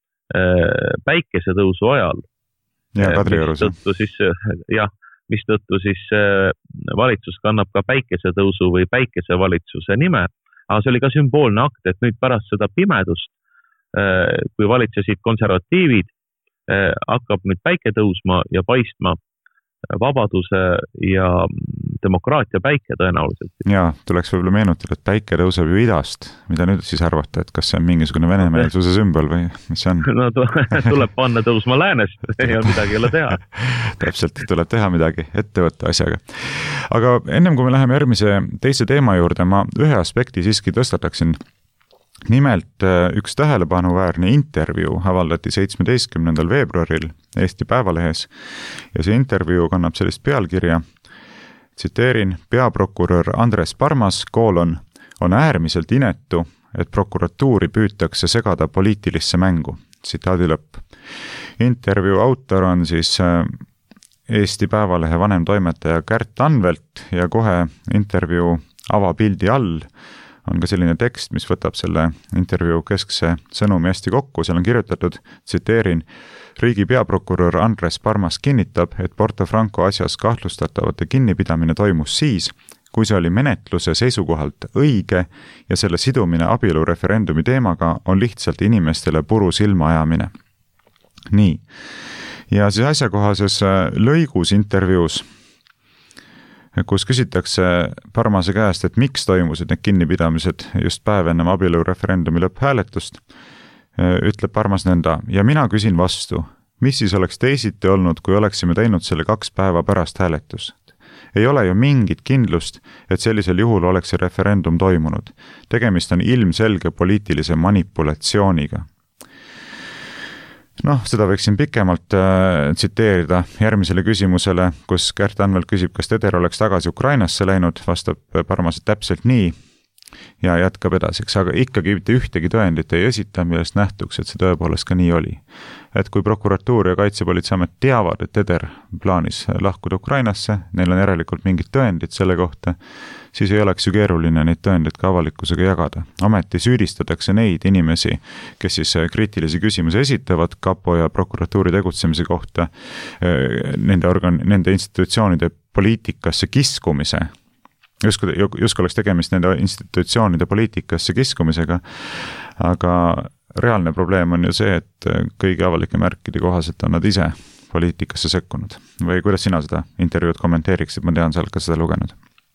C: päikesetõusu ajal.
B: Ja Kadriorus.
C: Siis, jah, mis tõttu siis valitsus kannab ka päikesetõusu või päikesevalitsuse nime. Aga see oli ka sümboolne akt, et nüüd pärast seda pimedust, kui valitsesid konservatiivid, hakkab nüüd päike tõusma ja paistma vabaduse ja demokraatia päike tõenäoliselt.
B: Ja, tuleks võib-olla meenutada, et päike tõuseb ju idast. Mida nüüd siis arvata, et kas see on mingisugune venemeelsuse sümbol või mis see on?
C: No tuleb panna tõusma läänest, ei ole midagi ei ole teha.
B: Täpselt, tuleb teha midagi, ette võtta asjaga. Aga ennem kui me läheme järgmise teise teema juurde, ma ühe aspekti siiski tõstataksin. Nimelt üks tähelepanuväärne intervjuu avaldati seitsmeteistkümnendal veebruaril Eesti Päevalehes ja see intervjuu kannab sellist pealkirja, tsiteerin, peaprokurör Andres Parmas, koolon, on äärmiselt inetu, et prokuratuuri püütakse segada poliitilisse mängu. Tsitaadi lõpp. Intervjuu autor on siis Eesti Päevalehe vanemtoimetaja Kärt Anvelt ja kohe intervjuu avapildi all on ka selline tekst, mis võtab selle intervjuu keskse sõnumi hästi kokku. Seal on kirjutatud, tsiteerin, riigi peaprokurör Andres Parmas kinnitab, et Porto Franco asjas kahtlustatavate kinnipidamine toimus siis, kui see oli menetluse seisukohalt õige ja selle sidumine abielureferendumi teemaga on lihtsalt inimestele puru silma ajamine. Nii. Ja siis asjakohases lõigus intervjuus, kus küsitakse Parmase käest, et miks toimusid need kinnipidamised just päev ennem abielureferendumi lõpphääletust, ütleb Parmas nõnda, ja mina küsin vastu, mis siis oleks teisiti olnud, kui oleksime teinud selle kaks päeva pärast hääletust. Ei ole ju mingit kindlust, et sellisel juhul oleks see referendum toimunud. Tegemist on ilmselge poliitilise manipulatsiooniga. Noh, seda võiksin pikemalt äh, tsiteerida järgmisele küsimusele, kus Kärt Anvelt küsib, kas Teder oleks tagasi Ukrainasse läinud, vastab Parmas täpselt nii ja jätkab edasiks, aga ikkagi mitte ühtegi tõendit ei esita, millest nähtuks, et see tõepoolest ka nii oli. Et kui prokuratuur ja Kaitsepolitseiamet teavad, et Teder plaanis lahkuda Ukrainasse, neil on järelikult mingid tõendid selle kohta, siis ei oleks ju keeruline neid tõendeid ka avalikkusega jagada. Ameti süüdistatakse neid inimesi, kes siis kriitilisi küsimusi esitavad kapo ja prokuratuuri tegutsemise kohta, nende, organ, nende institutsioonide poliitikasse kiskumise, Jusku, jusku oleks tegemist nende institutsioonide poliitikasse kiskumisega, aga reaalne probleem on ju see, et kõigi avalike märkide kohaselt on nad ise poliitikasse sekkunud. Või kuidas sina seda intervjuud kommenteeriksid? Ma tean, sa oled ka seda lugenud.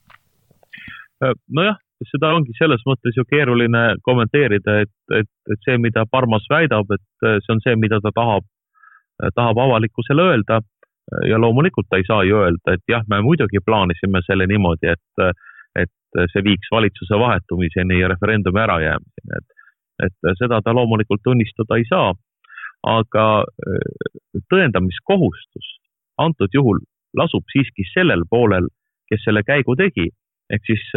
C: Nojah, seda ongi selles mõttes ju keeruline kommenteerida, et, et, et see, mida Parmas väidab, et see on see, mida ta tahab, tahab avalikkusele öelda. Ja loomulikult ta ei saa ju öelda, et jah, me muidugi plaanisime selle niimoodi, et, et see viiks valitsuse vahetumiseni ja referendumi ärajäämiseni. Et, et seda ta loomulikult tunnistada ei saa, aga tõendamiskohustus antud juhul lasub siiski sellel poolel, kes selle käigu tegi, ehk siis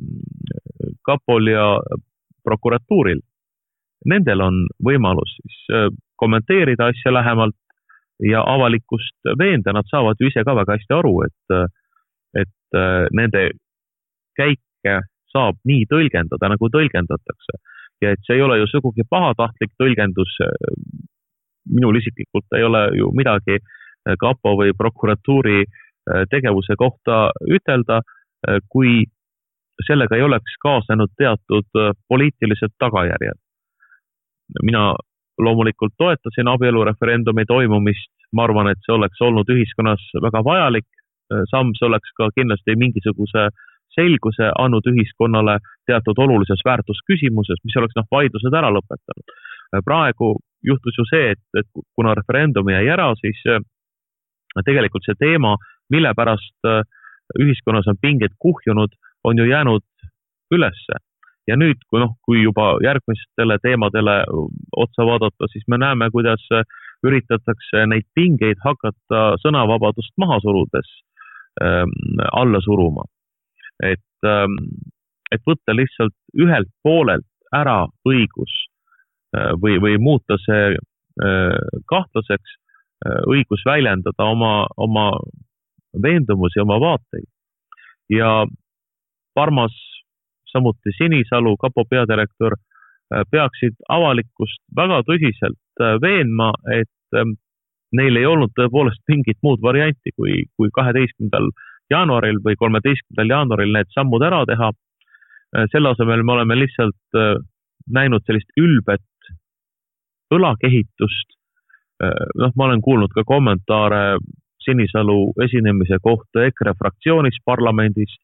C: kapol ja prokuratuuril. Nendel on võimalus siis kommenteerida asja lähemalt ja avalikkust veenda, nad saavad ju ise ka väga hästi aru, et, et nende käike saab nii tõlgendada, nagu tõlgendatakse. Ja et see ei ole ju sugugi pahatahtlik tõlgendus, minul isiklikult ei ole ju midagi kapo või prokuratuuri tegevuse kohta ütelda, kui sellega ei oleks kaasanud teatud poliitilised tagajärjed. Mina loomulikult toetasin abielureferendumi toimumist, ma arvan, et see oleks olnud ühiskonnas väga vajalik, samm see oleks ka kindlasti mingisuguse selguse andnud ühiskonnale teatud olulises väärtusküsimuses, mis oleks noh, vaidlused ära lõpetanud. Praegu juhtus ju see, et, et kuna referendumi jäi ära, siis tegelikult see teema, mille pärast ühiskonnas on pinged kuhjunud, on ju jäänud ülesse. Ja nüüd, kui, noh, kui juba järgmistele teemadele otsa vaadata, siis me näeme, kuidas üritatakse neid pingeid hakata sõnavabadust maha surudes ähm, alla suruma. Et et võtta lihtsalt ühelt poolelt ära õigus või, või muuta see kahtlaseks, õigus väljendada oma, oma veendumusi, oma vaateid. Ja Parmas, samuti Sinisalu, kapo peadirektor, peaksid avalikkust väga tõsiselt veenma, et neil ei olnud tõepoolest mingit muud varianti, kui, kui kaheteistkümnendal jaanuaril või kolmeteistkümnendal jaanuaril need sammud ära teha. Selle asemel me oleme lihtsalt näinud sellist ülbet õlakehitust. Noh, ma olen kuulnud ka kommentaare Sinisalu esinemise kohta EKRE fraktsioonis parlamendis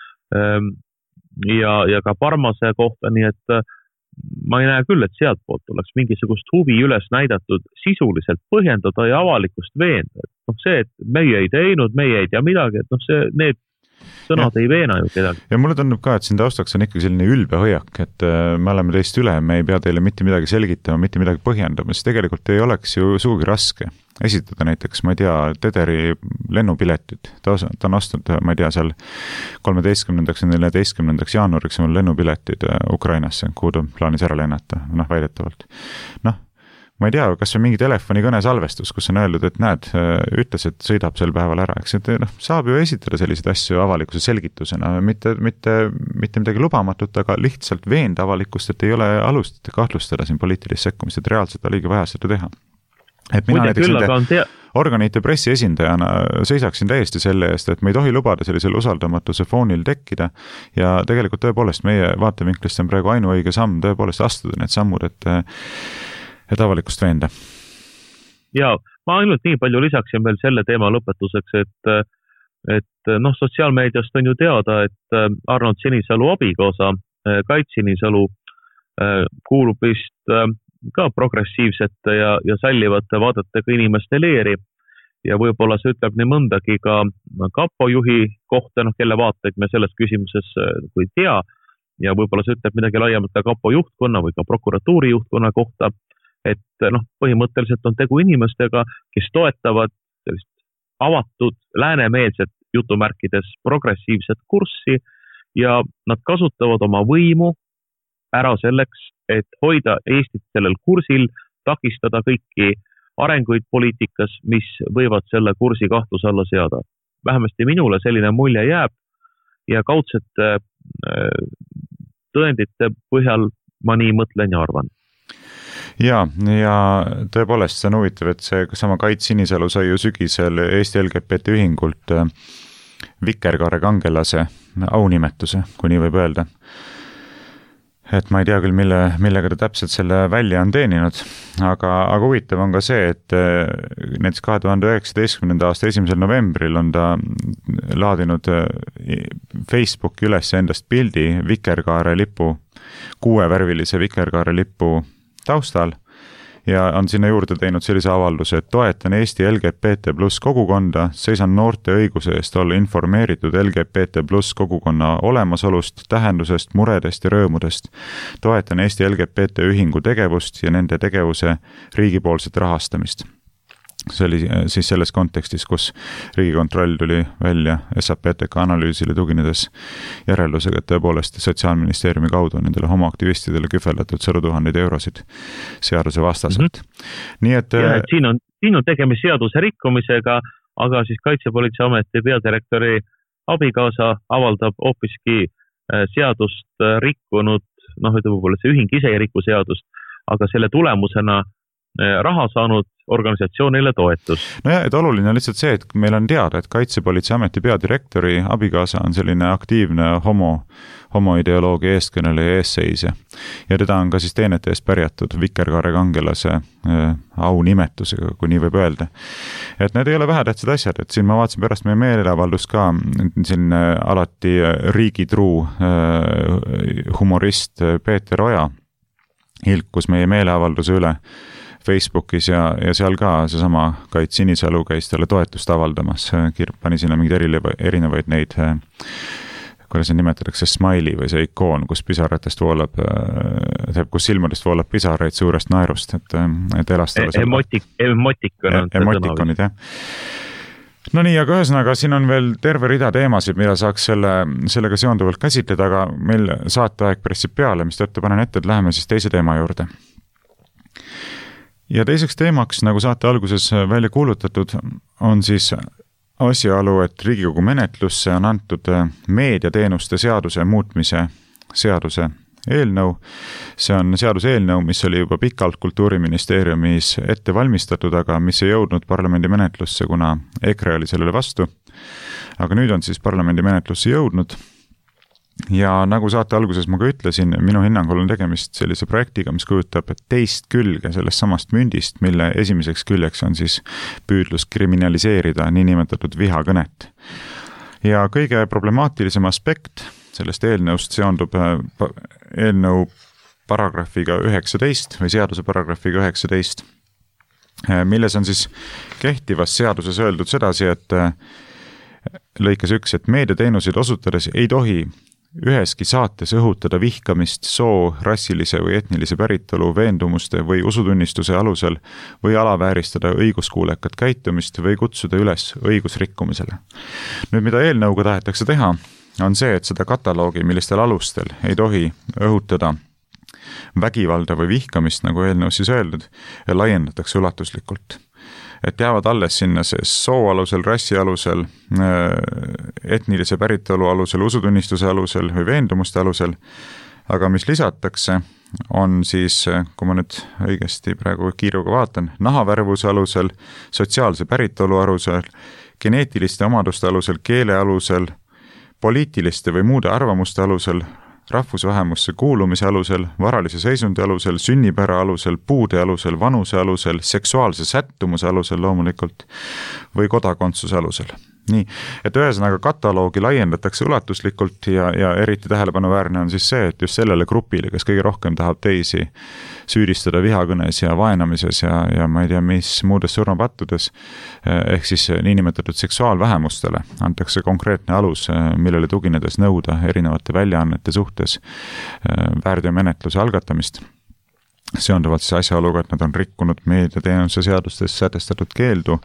C: ja, ja ka Parmase kohta, nii et ma ei näe küll, et sealt poolt oleks mingisugust huvi üles näidatud sisuliselt põhjendada ja avalikust veenda. No see, et meie ei teinud, meie ei tea midagi, et noh, see, need sõnad ja. Ei veena ju kedagi.
B: Ja mulle tundub ka, et siin taustaks on ikkagi selline ülbe hoiak, et me oleme teist üle, me ei pea teile mitte midagi selgitama, mitte midagi põhjendama, siis tegelikult ei oleks ju sugugi raske esitada näiteks, ma ei tea, Tederi lennupiletid. Ta, ta on ostnud, ma ei tea, seal kolmeteistkümnendaks ja neljateistkümnendaks jaanuariks on lennupiletid Ukrainasse, kuhu ta plaanis ära lennata, noh, väidetavalt. Noh, ma ei tea, kas on mingi telefonikõne salvestus, kus on öeldud, et näed, ütles, et sõidab sel päeval ära. Eks, et, noh, saab ju esitada selliseid asju avalikkuse selgitusena, mitte, mitte, mitte midagi lubamatut, aga lihtsalt veenda avalikkust, et ei ole alust kahtlustada siin poliitilist sekkumist, et reaalselt oligi vaja seda teha. Et mina näiteks nende organite pressi esindajana seisaksin täiesti selle eest, et me ei tohi lubada sellisel usaldamatuse foonil tekkida ja tegelikult tõepoolest meie vaatevinklist on praegu ainuõige samm tõepoolest astuda need sammud, et et avalikust veenda.
C: Ja ma ainult nii palju lisaksin veel selle teema lõpetuseks, et, et noh, sotsiaalmeediast on ju teada, et Arnold Sinisalu abikaasa, Kait Sinisalu, kuulub vist ka progressiivsete ja, ja sallivate vaadetega inimeste leeri ja võib-olla see ütleb nii mõndagi ka kapo juhi kohta, noh, kelle vaateid me selles küsimuses kui tea ja võib-olla see ütleb midagi laiemalt ka kapo juhtkonna või ka prokuratuuri juhtkonna kohta, et noh, põhimõtteliselt on tegu inimestega, kes toetavad sellist avatud läänemeelset jutumärkides progressiivset kurssi ja nad kasutavad oma võimu ära selleks, et hoida Eestit sellel kursil, takistada kõiki arenguid poliitikas, mis võivad selle kursi kahtluse alla seada. Vähemasti minule selline mulje jääb ja kaudsete tõendite põhjal ma nii mõtlen ja arvan.
B: Ja, ja tõepoolest see on huvitav, et see sama Kait Sinisalu sai ju sügisel Eesti L G B T ühingult Vikerkaare kangelase aunimetuse, kui nii võib öelda. Et ma ei tea küll, mille, millega ta täpselt selle välja on teeninud, aga, aga huvitav on ka see, et näiteks kahe tuhande üheksateistkümnenda aasta esimesel novembril on ta laadinud Facebooki üles endast pildi Vikerkaare lipu, kuuevärvilise Vikerkaare lipu taustal ja on sinna juurde teinud sellise avalduse, et toetan Eesti L G B T plus kogukonda, seisan noorte õiguse eest olla informeeritud L G B T plus kogukonna olemasolust, tähendusest, muredest ja rõõmudest. Toetan Eesti L G B T ühingu tegevust ja nende tegevuse riigipoolset rahastamist. See oli siis selles kontekstis, kus Riigikontroll tuli välja S A P T K analüüsile tuginedes järeldusega, et tõepoolest Sotsiaalministeeriumi kaudu nendele homoaktivistidele küfeldatud sadu tuhandeid eurosid seaduse vastaselt. Mm-hmm. Nii et,
C: ja, et siin, on, siin on tegemist seaduse rikkumisega, aga siis Kaitsepolitseiameti peadirektori abikaasa avaldab hoopiski seadust rikkunud, noh, et võib-olla see ühing ise ei rikku seadust, aga selle tulemusena raha saanud organisatsioonile toetus.
B: No ja, et oluline on lihtsalt see, et meil on teada, et Kaitsepolitseiameti peadirektori abikaasa on selline aktiivne homo, homoideoloogia eestkõneleja eesseisja. Ja teda on ka siis teenete eest pärjatud Vikerkaare kangelase äh, aunimetusega, kui nii võib öelda. Et need ei ole vähetähtsad asjad, et siin ma vaatasin pärast meie meeleavaldust ka siin alati riigitruu äh, humorist Peeter Oja ilkus meie meeleavalduse üle Facebookis ja, ja seal ka seesama Kait Sinisalu käis talle toetust avaldamas, pani sinna mingeid erinevaid neid, kuidas see nimetatakse, smiley või see ikoon, kus pisaratest voolab, kus silmadest voolab pisaraid suurest naerust, et, et elastada
C: e emotik, emotikon on
B: e emotikonid, jah. No nii, aga ühesõnaga siin on veel terve rida teemasid, mida saaks selle, sellega seonduvalt käsitleda, aga meil saateaeg pressib peale, mis tõttu panen ette, et läheme siis teise teema juurde. Ja teiseks teemaks, nagu saate alguses välja kuulutatud, on siis asjaolu, et Riigikogu menetlusse on antud meediateenuste seaduse muutmise seaduse eelnõu. See on seaduse eelnõu, mis oli juba pikalt Kultuuriministeeriumis ette valmistatud, aga mis ei jõudnud parlamendi menetlusse, kuna EKRE oli sellele vastu. Aga nüüd on siis parlamendi menetlusse jõudnud. Ja nagu saate alguses ma ka ütlesin, minu hinnangul on tegemist sellise projektiga, mis kujutab teist külge sellest samast mündist, mille esimeseks küljeks on siis püüdlus kriminaliseerida niinimetatud vihakõnet. Ja kõige problemaatilisem aspekt sellest eelnõust seondub eelnõu paragrahviga üheksateist või seaduse paragrahviga üheksateist, milles on siis kehtivas seaduses öeldud sedasi, et lõikes üks, et meediateenuseid osutades ei tohi üheski saates õhutada vihkamist soo, rassilise või etnilise päritolu, veendumuste või usutunnistuse alusel või alavääristada õiguskuulekat käitumist või kutsuda üles õigusrikkumisele. Nüüd, mida eelnõuga tahetakse teha, on see, et seda kataloogi, millistel alustel ei tohi õhutada vägivalda või vihkamist, nagu eelnõus siis öeldud, laiendatakse ulatuslikult. Et jäävad alles sinna see soo alusel, rassi alusel, etnilise päritolu alusel, usutunnistuse alusel või veendumuste alusel, aga mis lisatakse, on siis, kui ma nüüd õigesti praegu kiiruga vaatan, nahavärvuse alusel, sotsiaalse päritolu alusel, geneetiliste omaduste alusel, keele alusel, poliitiliste või muude arvamuste alusel, rahvusvähemusse kuulumise alusel, varalise seisundi alusel, sünnipära alusel, puude alusel, vanuse alusel, seksuaalse sättumuse alusel loomulikult või kodakondsuse alusel. Nii, et ühesõnaga kataloogi laiendatakse ulatuslikult ja, ja eriti tähelepanuväärne on siis see, et just sellele grupile, kes kõige rohkem tahab teisi süüdistada vihakõnes ja vaenamises ja, ja ma ei tea, mis muudes surmapattudes, ehk siis niinimetatud seksuaalvähemustele antakse konkreetne alus, millele tuginedes nõuda erinevate väljaannete suhtes väärteomenetluse algatamist. Seonduvalt siis asjaoluga, et nad on rikkunud meediateenuse seadustes sätestatud keeldu,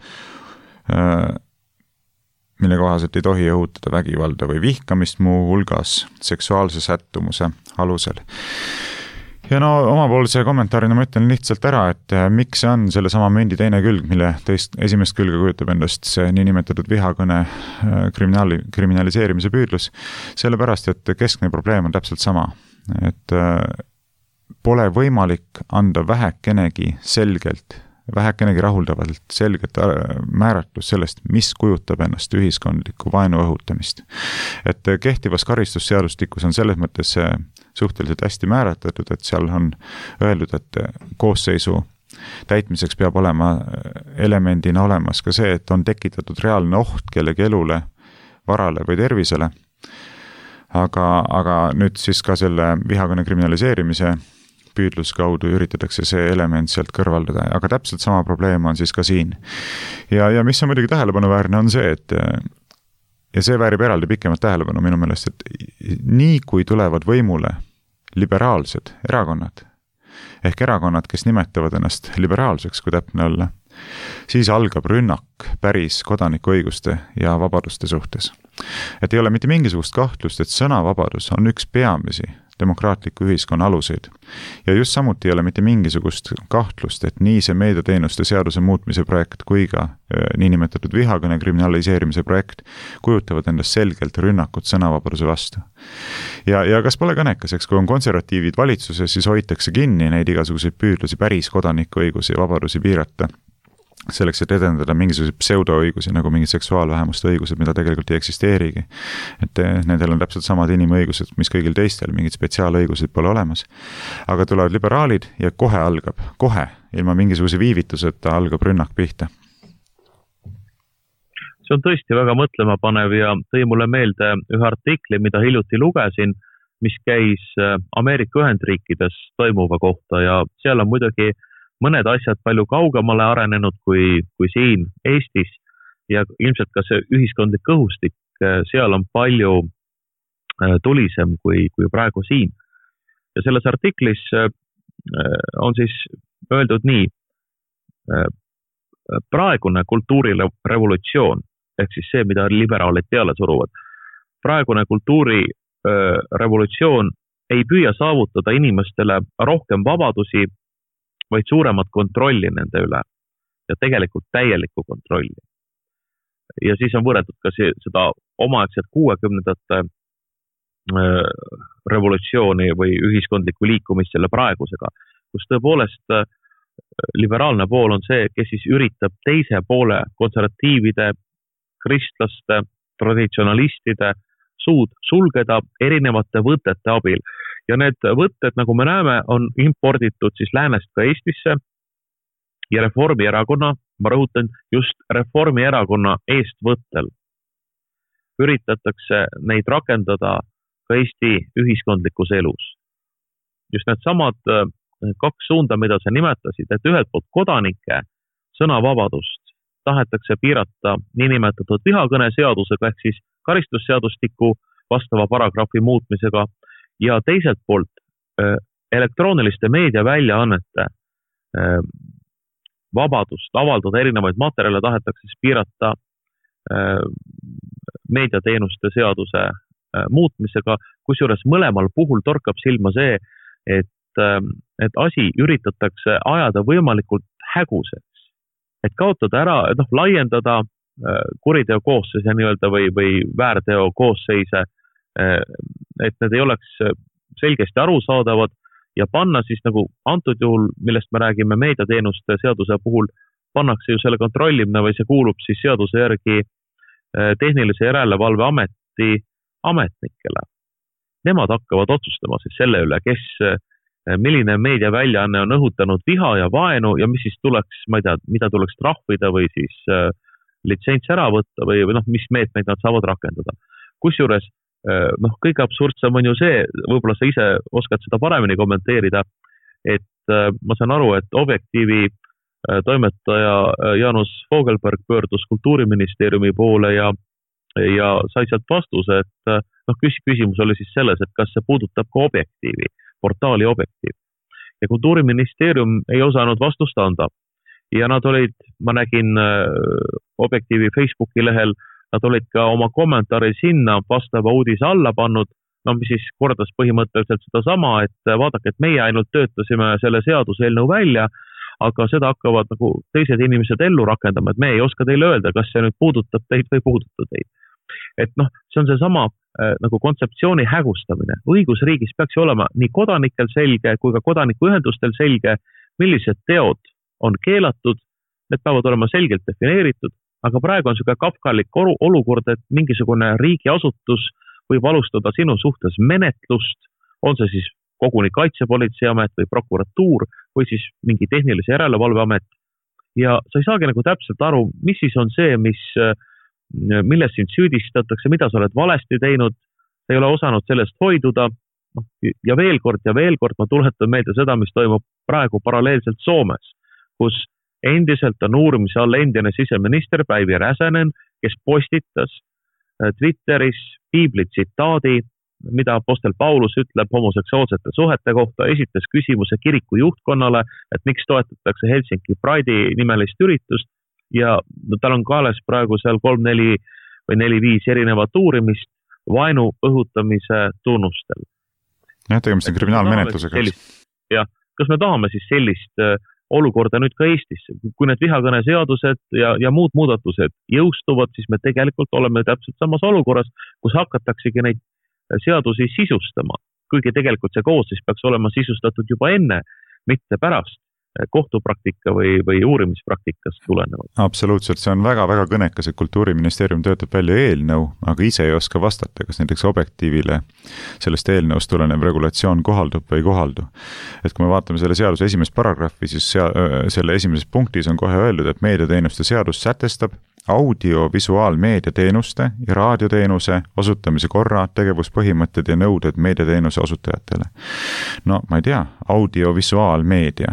B: mille kohaselt ei tohi õhutada vägivalda või vihkamist muu hulgas seksuaalse sättumuse alusel. Ja no omapoolse kommentaarina ma ütlen lihtsalt ära, et miks see on selle sama mündi teine külg, mille teist, esimest külge kujutab endast see niinimetatud vihakõne kriminaali, kriminaliseerimise püüdlus, sellepärast, et keskne probleem on täpselt sama, et pole võimalik anda vähekenegi selgelt vähekenegi rahuldavalt selget määratlus sellest, mis kujutab ennast ühiskondlikku vaenu õhutamist. Et kehtivas karistusseadustikus on selles mõttes suhteliselt hästi määratletud, et seal on öeldud, et koosseisu täitmiseks peab olema elemendina olemas ka see, et on tekitatud reaalne oht kellegi elule, varale või tervisele. Aga, aga nüüd siis ka selle vihakõne kriminaliseerimise püüdlus kaudu üritatakse see element sealt kõrvaldada, aga täpselt sama probleem on siis ka siin. Ja, ja mis on muidugi tähelepanuväärne on see, et ja see väärib eraldi pikemat tähelepanu minu meelest, et nii kui tulevad võimule liberaalsed erakonnad, ehk erakonnad, kes nimetavad ennast liberaalseks, kui täpne olla, siis algab rünnak päris kodanikuõiguste ja vabaduste suhtes. Et ei ole mitte mingisugust kahtlust, et sõnavabadus on üks peamisi demokraatliku ühiskonna aluseid. Ja just samuti ei ole mitte mingisugust kahtlust, et nii see meediateenuste seaduse muutmise projekt kui ka niinimetatud vihakõne kriminaliseerimise projekt kujutavad endast selgelt rünnakut sõnavabaduse vastu. Ja, ja kas pole kõnekas, eks kui on konservatiivid valitsuses, siis hoitakse kinni neid igasuguseid püüdlusi päris kodanikuõigusi ja vabadusi piirata, selleks, et edendada mingisuguseid pseudoõigusi, nagu mingid seksuaalvähemuste õigused, mida tegelikult ei eksisteerigi. Et nendel on täpselt samad inimõigused, mis kõigil teistel, mingid spetsiaalõigused pole olemas. Aga tulevad liberaalid ja kohe algab, kohe, ilma mingisuguse viivituseta algab rünnak pihta.
C: See on tõesti väga mõtlema panev ja tõi mulle meelde ühe artikli, mida hiljuti lugesin, mis käis Ameerika Ühendriikides toimuva kohta ja seal on muidugi mõned asjad palju kaugemale arenenud kui, kui siin Eestis ja ilmselt ka see ühiskondlik õhustik seal on palju tulisem kui, kui praegu siin. Ja selles artiklis on siis öeldud nii, praegune kultuurirevolutsioon ehk siis see, mida liberaalid peale suruvad. Praegune kultuurirevolutsioon ei püüa saavutada inimestele rohkem vabadusi, vaid suuremat kontrolli nende üle ja tegelikult täielikku kontrolli. Ja siis on võrretud ka see, seda omaaegset kuuekümnendate revolutsiooni või ühiskondlikku liikumist selle praegusega, kus tõepoolest liberaalne pool on see, kes siis üritab teise poole konservatiivide, kristlaste, traditsionalistide suud sulgeda erinevate võtete abil. Ja need võtted, nagu me näeme, on imporditud siis läänest ka Eestisse ja Reformierakonna, ma rõhutan, just Reformierakonna eestvõttel üritatakse neid rakendada ka Eesti ühiskondlikus elus. Just need samad kaks suunda, mida sa nimetasid, et ühelt poolt kodanike sõnavabadust tahetakse piirata niinimetatud vihakõne seadusega ehk siis karistusseadustiku vastava paragrahvi muutmisega ja teiselt poolt elektrooniliste meediaväljaannete vabadust avaldada erinevaid materjale tahetakse siis piirata meediateenuste seaduse muutmisega, kusjuures mõlemal puhul torkab silma see, et, et asi üritatakse ajada võimalikult häguseks, et kaotada ära, et noh, laiendada kuriteo koosseise nii-öelda või, või väärteo koosseise, et need ei oleks selgesti arusaadavad ja panna siis nagu antud juhul, millest me räägime meediateenuste seaduse puhul, pannakse ju selle kontrollimine või see kuulub siis seaduse järgi tehnilise järelevalve ameti ametnikele. Nemad hakkavad otsustama siis selle üle, kes, milline meediaväljaanne on õhutanud viha ja vaenu ja mis siis tuleks, ma ei tea, mida tuleks trahvida või siis litsents ära võtta või, või noh, mis meetmeid nad saavad rakendada. Kusjuures noh, kõige absurdsam on ju see, võib-olla sa ise oskad seda paremini kommenteerida, et ma saan aru, et Objektiivi toimetaja Jaanus Vogelberg pöördus Kultuuriministeeriumi poole ja, ja sai sealt vastuse, et noh, küsimus oli siis selles, et kas see puudutab ka Objektiivi, portaali Objektiiv. Ja Kultuuriministeerium ei osanud vastust anda. Ja nad olid, ma nägin Objektiivi Facebooki lehel, nad olid ka oma kommentaari sinna vastava uudise alla pannud, no mis siis kordas põhimõtteliselt seda sama, et vaadake, et meie ainult töötasime selle seaduseelnõu välja, aga seda hakkavad nagu teised inimesed ellu rakendama, et me ei oska teile öelda, kas see nüüd puudutab teid või puudutab teid. Et noh, see on see sama äh, nagu kontseptsiooni hägustamine. Õigusriigis peaks olema nii kodanikel selge kui ka kodanikuühendustel selge, millised teod on keelatud, need peavad olema selgelt defineeritud, aga praegu on selline kafkalik olukord, et mingisugune riigiasutus võib alustada sinu suhtes menetlust, on see siis koguni kaitsepolitseiamet või prokuratuur või siis mingi tehnilise järelevalveamet ja sa ei saagi nagu täpselt aru, mis siis on see, mis, milles sind süüdistatakse, mida sa oled valesti teinud, sa ei ole osanud sellest hoiduda ja veel kord ja veel kord ma tuletan meelde seda, mis toimub praegu paralleelselt Soomes, kus endiselt on uurimise all endine siseminister Päivi Räsänen, kes postitas Twitteris piibli tsitaadi, mida apostel Paulus ütleb homoseksuaalsete suhete kohta, esitas küsimuse kiriku juhtkonnale, et miks toetatakse Helsinki Pride'i nimelist üritust ja tal on kaales praegu seal kolm, neli või neli, viis erinevat uurimist vaenu õhutamise tunnustel.
B: Jah, tegemist on kriminaalmenetlusega.
C: Jah, kas me tahame siis sellist olukorda nüüd ka Eestis? Kui need vihakõne seadused ja, ja muud muudatused jõustuvad, siis me tegelikult oleme täpselt samas olukorras, kus hakataksegi neid seadusi sisustama, kuigi tegelikult see koosseis peaks olema sisustatud juba enne, mitte pärast kohtupraktika või, või uurimispraktikast tulenevalt.
B: Absoluutselt, see on väga-väga kõnekas, et Kultuuriministeerium töötab välja eelnõu, aga ise ei oska vastata, kas näiteks Objektiivile sellest eelnõust tulenev regulatsioon kohaldub või ei kohaldu. Et kui me vaatame selle seaduse esimest paragrahvi, siis sea, selle esimeses punktis on kohe öeldud, et meediateenuste seadus sätestab audiovisuaalmeediateenuste ja raadioteenuse osutamise korra, tegevuspõhimõtted ja nõuded meediateenuse osutajatele. No ma ei tea, audiovisuaalmeedia.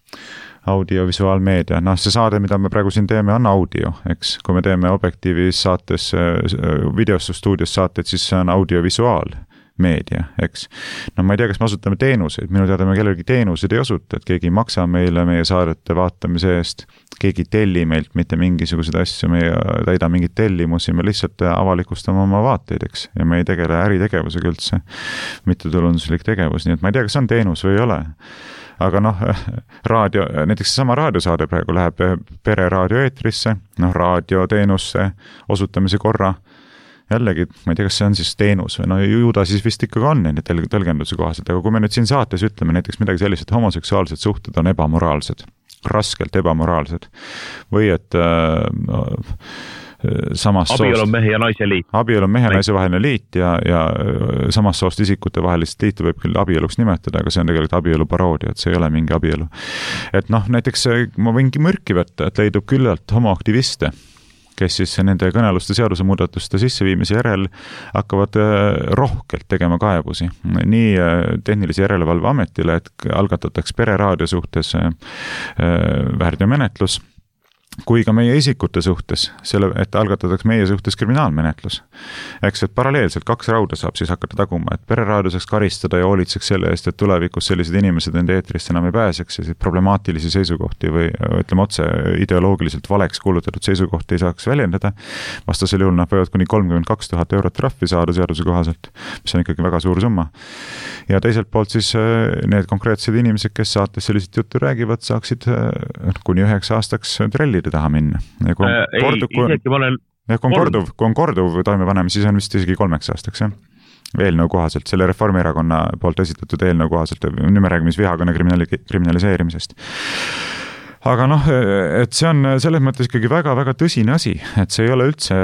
B: Audiovisuaalmeedia, noh see saade, mida me praegu siin teeme, on audio, eks? Kui me teeme Objektiivis saates, videostustuudios saated, siis see on audiovisuaal meedia, eks. No ma ei tea, kas me osutame teenuseid, minu teada me kellelgi teenuseid ei osuta, et keegi ei maksa meile meie saadete vaatamise eest, keegi telli meilt mitte mingisuguseid asju, me ei täida mingit tellimusi, me lihtsalt avalikustame oma vaateid, eks, ja me ei tegele äritegevusega üldse, mittetulunduslik tegevus, nii et ma ei tea, kas on teenus või ei ole. Aga noh, raadio, näiteks sama raadiosaade praegu läheb pereraadio eetrisse, noh, raadioteenusse osutamise korra, jällegi, ma ei tea, kas see on siis teenus või no ju ta siis vist ikkagi on nende tõlgenduse kohaselt, aga kui me nüüd siin saates ütleme näiteks midagi sellist, et homoseksuaalsed suhted on ebamoraalsed, raskelt ebamoraalsed või et no, samast
C: abielu
B: soost,
C: on mehe ja naise liit.
B: Abielu on mehe ja naise vaheline liit ja, ja samast soost isikute vahelist liitu võib küll abieluks nimetada, aga see on tegelikult abielu paroodia, et see ei ole mingi abielu. Et noh, näiteks ma võingi mürki võtta, et leidub küllalt homoaktiviste, kes siis nende kõneluste seaduse muudatuste sisseviimise järel hakkavad rohkelt tegema kaebusi. Nii tehnilise järelevalve ametile, et algatataks pereraadio suhtes väärteomenetlus, kui ka meie isikute suhtes, selle, et algatatakse meie suhtes kriminaalmenetlus. Eks, et paralleelselt kaks rauda saab siis hakata taguma, et pereraadio saaks karistada ja hoolitseks selle eest, et tulevikus sellised inimesed ende eetrist enam ei pääseks ja problemaatilisi seisukohti või ütleme otse ideoloogiliselt valeks kuulutatud seisukohti ei saaks väljendada. Vastasel juhul nad võivad kuni kolmkümmend kaks tuhat eurot trahvi saada seaduse kohaselt, mis on ikkagi väga suur summa. Ja teiselt poolt siis need konkreetsed inimesed, kes saates sellised juttu räägivad, saaksid kuni üheks aastaks trellida taha minna. Ja kui on,
C: äh,
B: kordu,
C: ei, isegi ma olen
B: ja kui on korduv, kui on korduv toimepanem, siis on vist isegi kolmeks aastaks, jah? Eelnõu kohaselt, selle Reformierakonna poolt esitatud eelnõu kohaselt, nüüd me räägime vihakõne kriminali, kriminaliseerimisest. Aga noh, et see on selles mõttes ikkagi väga-väga tõsine asi, et see ei ole üldse,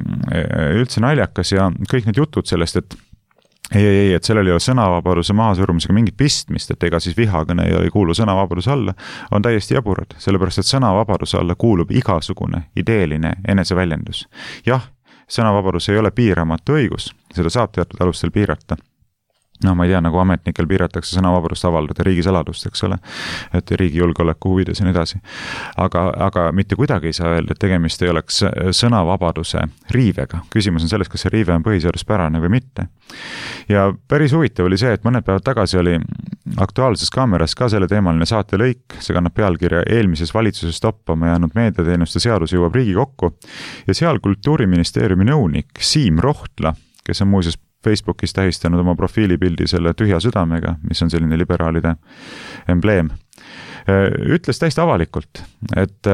B: üldse naljakas ja kõik need jutud sellest, et ei, ei, ei, et sellel ei ole sõnavabaduse mahasurumisega mingit pistmist, et ega siis vihakõne ei kuulu sõnavabaduse alla, on täiesti jaburad, sellepärast et sõnavabaduse alla kuulub igasugune ideeline eneseväljendus. Jah, sõnavabadus ei ole piiramatu õigus, seda saab teatud alustel piirata. No ma ei tea, nagu ametnikel piiratakse sõnavabadust avaldada riigisaladust, eks ole, et riigi julgeoleku huvides ja nii edasi. Aga, aga mitte kuidagi ei saa öelda, et tegemist ei oleks sõnavabaduse riivega. Küsimus on selles, kas see riive on põhiseaduspärane või mitte. Ja päris huvitav oli see, et mõned päevad tagasi oli Aktuaalses Kaameras ka selle teemaline saatelõik, see kannab pealkirja eelmises valitsuses toppama jäänud meediateenuste seadus jõuab Riigikokku ja seal Kultuuriministeeriumi nõunik Siim Rohtla, kes on muuseas Facebookis tähistanud oma profiilipildi selle tühja südamega, mis on selline liberaalide embleem, ütles täiesti avalikult, et,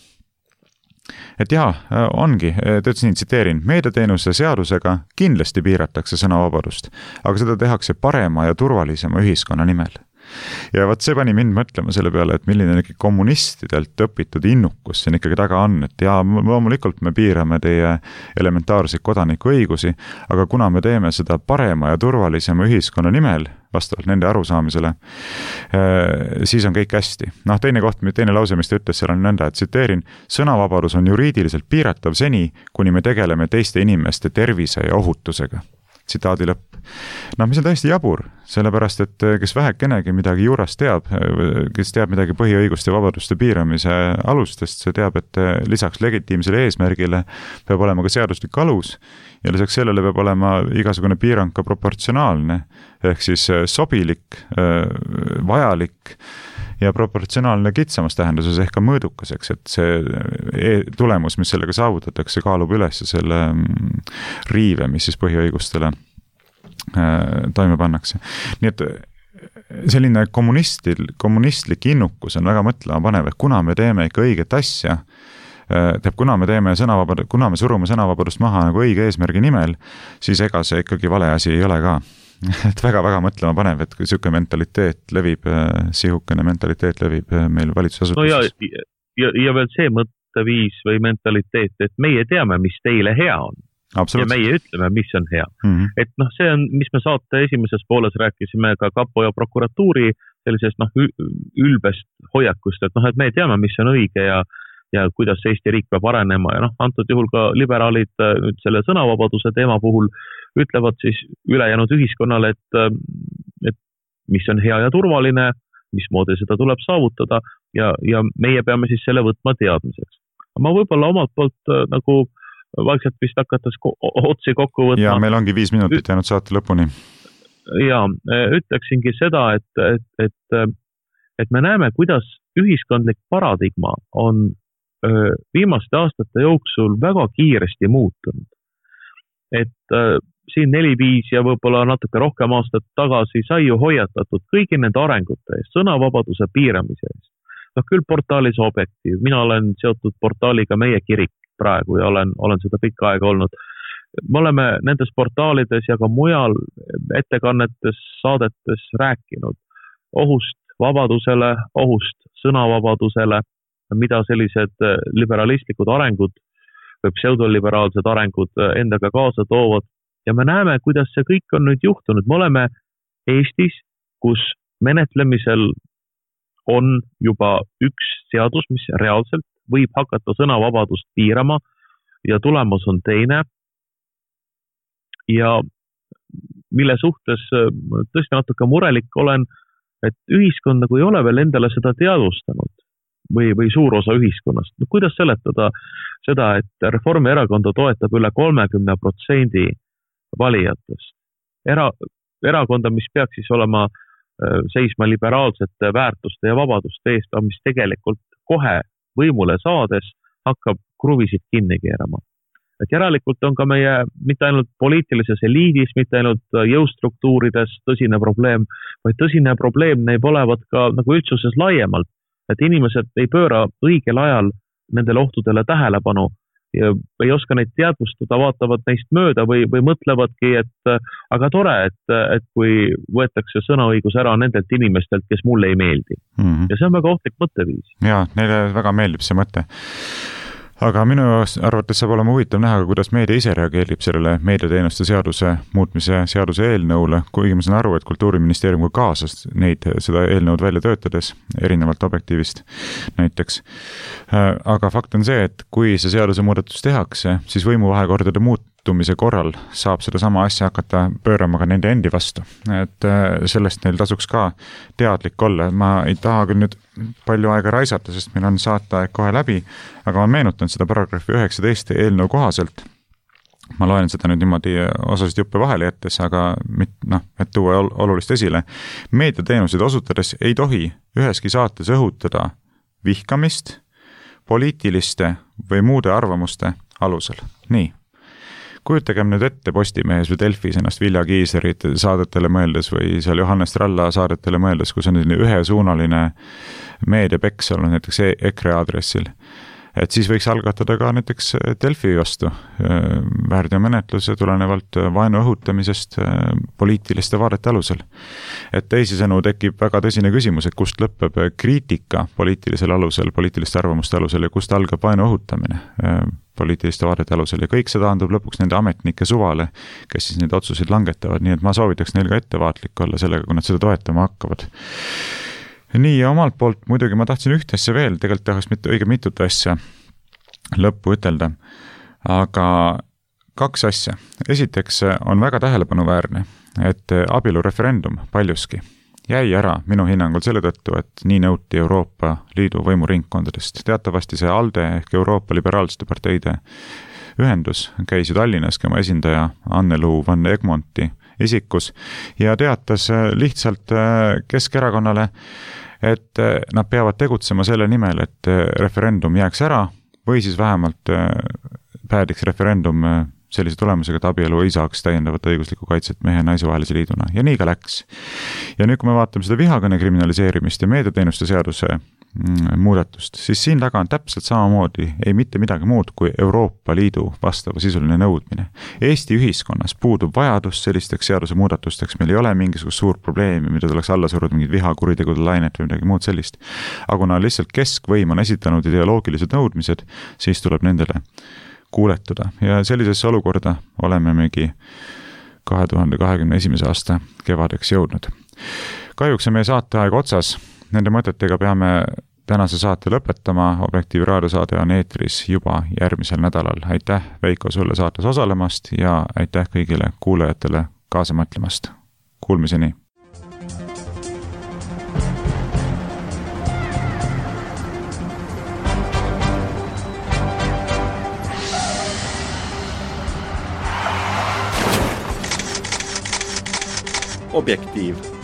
B: et jaa, ongi, ta ütles nii, tsiteerin, meediateenuse seadusega kindlasti piiratakse sõnavabadust, aga seda tehakse parema ja turvalisema ühiskonna nimel. Ja vaat see pani mind mõtlema selle peale, et milline on kommunistidelt õpitud innukus siin ikkagi taga on, et jaa, loomulikult me piirame teie elementaarseid kodaniku õigusi, aga kuna me teeme seda parema ja turvalisema ühiskonna nimel, vastavalt nende arusaamisele, siis on kõik hästi. Noh, teine koht, teine lause, mis ta ütles, seal on nõnda, et tsiteerin, sõnavabadus on juriidiliselt piiratav seni, kuni me tegeleme teiste inimeste tervise ja ohutusega. Tsitaadi lõpp. No, mis on täiesti jabur, sellepärast, et kes vähekenegi midagi juurast teab, kes teab midagi põhiõiguste ja vabaduste piiramise alustest, see teab, et lisaks legitiimsele eesmärgile peab olema ka seaduslik alus ja lisaks sellele peab olema igasugune piirang ka proportsionaalne, ehk siis sobilik, vajalik ja proportsionaalne kitsamas tähenduses ehk ka mõõdukaseks, et see tulemus, mis sellega saavutatakse, kaalub üles selle riive, mis siis põhiõigustele toime pannakse. Nii et selline kommunistil, kommunistlik innukus on väga mõtlema panev, et kuna me teeme ikka õiget asja, teab, kuna me teeme sõnavabadust, kuna me surume sõnavabadust maha nagu õige eesmärgi nimel, siis ega see ikkagi vale asi ei ole ka. Et väga-väga mõtlema panev, et kui siuke mentaliteet levib, sihukene mentaliteet levib meil valitsusasutustes.
C: No ja, ja, ja veel see mõtteviis või mentaliteet, et meie teame, mis teile hea on. Ja meie ütleme, mis on hea. Mm-hmm. Et noh, see on, mis me saate esimeses pooles rääkisime ka kapo ja prokuratuuri sellisest noh, ülbest hoiakust, et noh, et me teame, mis on õige ja, ja kuidas Eesti riik peab arenema ja noh, antud juhul ka liberaalid nüüd selle sõnavabaduse teema puhul ütlevad siis ülejäänud ühiskonnale, et, et mis on hea ja turvaline, mismoodi seda tuleb saavutada ja, ja meie peame siis selle võtma teadmiseks. Ma võib-olla omalt poolt nagu vaikselt vist hakates ko- otsi kokku võtma.
B: Ja meil ongi viis minutit jäänud saate lõpuni.
C: ja ütleksingi seda, et, et, et, et me näeme, kuidas ühiskondlik paradigma on viimaste aastate jooksul väga kiiresti muutunud. Et siin neli, viis ja võib-olla natuke rohkem aastat tagasi sai ju hoiatatud kõigi nende arengute eest, sõnavabaduse piiramise eest. No küll portaalis Objektiiv, mina olen seotud portaaliga Meie Kirik praegu ja olen, olen seda pikka aega olnud. Me oleme nendes portaalides ja ka mujal ettekannetes, saadetes rääkinud ohust vabadusele, ohust sõnavabadusele, mida sellised liberalistlikud arengud või pseudoliberaalsed arengud endaga kaasa toovad. Ja me näeme, kuidas see kõik on nüüd juhtunud. Me oleme Eestis, kus menetlemisel on juba üks seadus, mis reaalselt võib hakata sõnavabadust piirama ja tulemas on teine. Ja mille suhtes tõesti natuke murelik olen, et ühiskond nagu ei ole veel endale seda teadvustanud või, või suur osa ühiskonnast. No, kuidas seletada seda, et Reformierakonda toetab üle kolmekümne protsendi valijatest. Era, erakonda, mis peaks siis olema seisma liberaalsete väärtuste ja vabaduste eest, mis tegelikult kohe võimule saades hakkab kruvisid kinni keerama. Et järelikult on ka meie mitte ainult poliitilises eliidis, mitte ainult jõustruktuurides tõsine probleem, vaid tõsine probleem näib olevat ka nagu üldsuses laiemalt, et inimesed ei pööra õigel ajal nendele ohtudele tähelepanu ja ei oska neid teadvustada, vaatavad neist mööda või, või mõtlevadki, et aga tore, et, et kui võetakse sõnaõigus ära nendelt inimestelt, kes mulle ei meeldi. Mm-hmm. Ja see on väga ohtlik mõtteviis.
B: Jaa, neile väga meeldib see mõte. Aga minu arvates saab olema huvitav näha, kuidas meedia ise reageerib sellele meediateenuste seaduse muutmise seaduse eelnõule, kuigi ma saan aru, et Kultuuriministeerium kui kaasas neid seda eelnõud välja töötades, erinevalt Objektiivist näiteks. Aga fakt on see, et kui see seaduse muudatus tehakse, siis võimuvahekordade muutumise korral saab seda sama asja hakata pöörama ka nende endi vastu. Et sellest neil tasuks ka teadlik olla. Ma ei taha küll nüüd palju aega raisata, sest meil on saateaeg kohe läbi, aga ma meenutan seda paragrahvi üheksateist eelnõu kohaselt. Ma loen seda nüüd niimoodi osasid juppe vahele jättes, aga noh, et tuua olulist esile. Meediateenuseid osutades ei tohi üheski saates õhutada vihkamist poliitiliste või muude arvamuste alusel. Nii. Kujutagem nüüd ette Postimehes või Delfis ennast Vilja Kiislerit saadetele mõeldes või seal Johannes Tralla saadetele mõeldes, kus on ühesuunaline meediapeks olnud näiteks EKRE aadressil. Et siis võiks algatada ka näiteks Delfi vastu väärteomenetluse tulenevalt vaenu õhutamisest poliitiliste vaadete alusel. Et teisisõnu tekib väga tõsine küsimus, et kust lõpeb kriitika poliitilisel alusel, poliitiliste arvamuste alusel ja kust algab vaenu õhutamine poliitiliste vaadete alusel ja kõik seda andub lõpuks nende ametnike suvale, kes siis neid otsuseid langetavad, nii et ma soovitaks neil ka ettevaatlik olla sellega, kui nad seda toetama hakkavad. Nii ja omalt poolt muidugi ma tahtsin ühte asja veel, tegelikult tahaks mitte õige mitut asja lõppu ütelda, aga kaks asja. Esiteks on väga tähelepanuväärne, et abielureferendum paljuski jäi ära minu hinnangul selle tõttu, et nii nõuti Euroopa Liidu võimuringkondadest. Teatavasti see ALDE ehk Euroopa liberaalsete parteide ühendus käis ju Tallinnaski oma esindaja Annelu van Egmonti isikus ja teatas lihtsalt Keskerakonnale, et nad peavad tegutsema selle nimel, et referendum jääks ära või siis vähemalt päädiks referendum sellise tulemusega, et abielu ei saaks täiendavat õiguslikku kaitset mehe ja naise vahelise liiduna. Ja nii ka läks. Ja nüüd, kui me vaatame seda vihakõne kriminaliseerimist ja meediateenuste seaduse muudatust, siis siin taga on täpselt samamoodi ei mitte midagi muud kui Euroopa Liidu vastava sisuline nõudmine. Eesti ühiskonnas puudub vajadus sellisteks seaduse muudatusteks, meil ei ole mingisugust suurt probleemi, mida tuleks alla suruda mingid vihakuritegude lainet või midagi muud sellist. Aga kuna lihtsalt keskvõim on esitanud ideoloogilised nõudmised, siis tuleb nendele kuuletuda. Ja sellisesse olukorda oleme megi kahe tuhande kahekümne esimese aasta kevadeks jõudnud. Kahjuks on meie saateaeg otsas. Nende mõtetega peame tänase saate lõpetama. Objektiivi raadiosaade on eetris juba järgmisel nädalal. Aitäh, Veiko, sulle saates osalemast ja aitäh kõigile kuulajatele kaasa mõtlemast. Kuulmiseni!
A: Objektiiv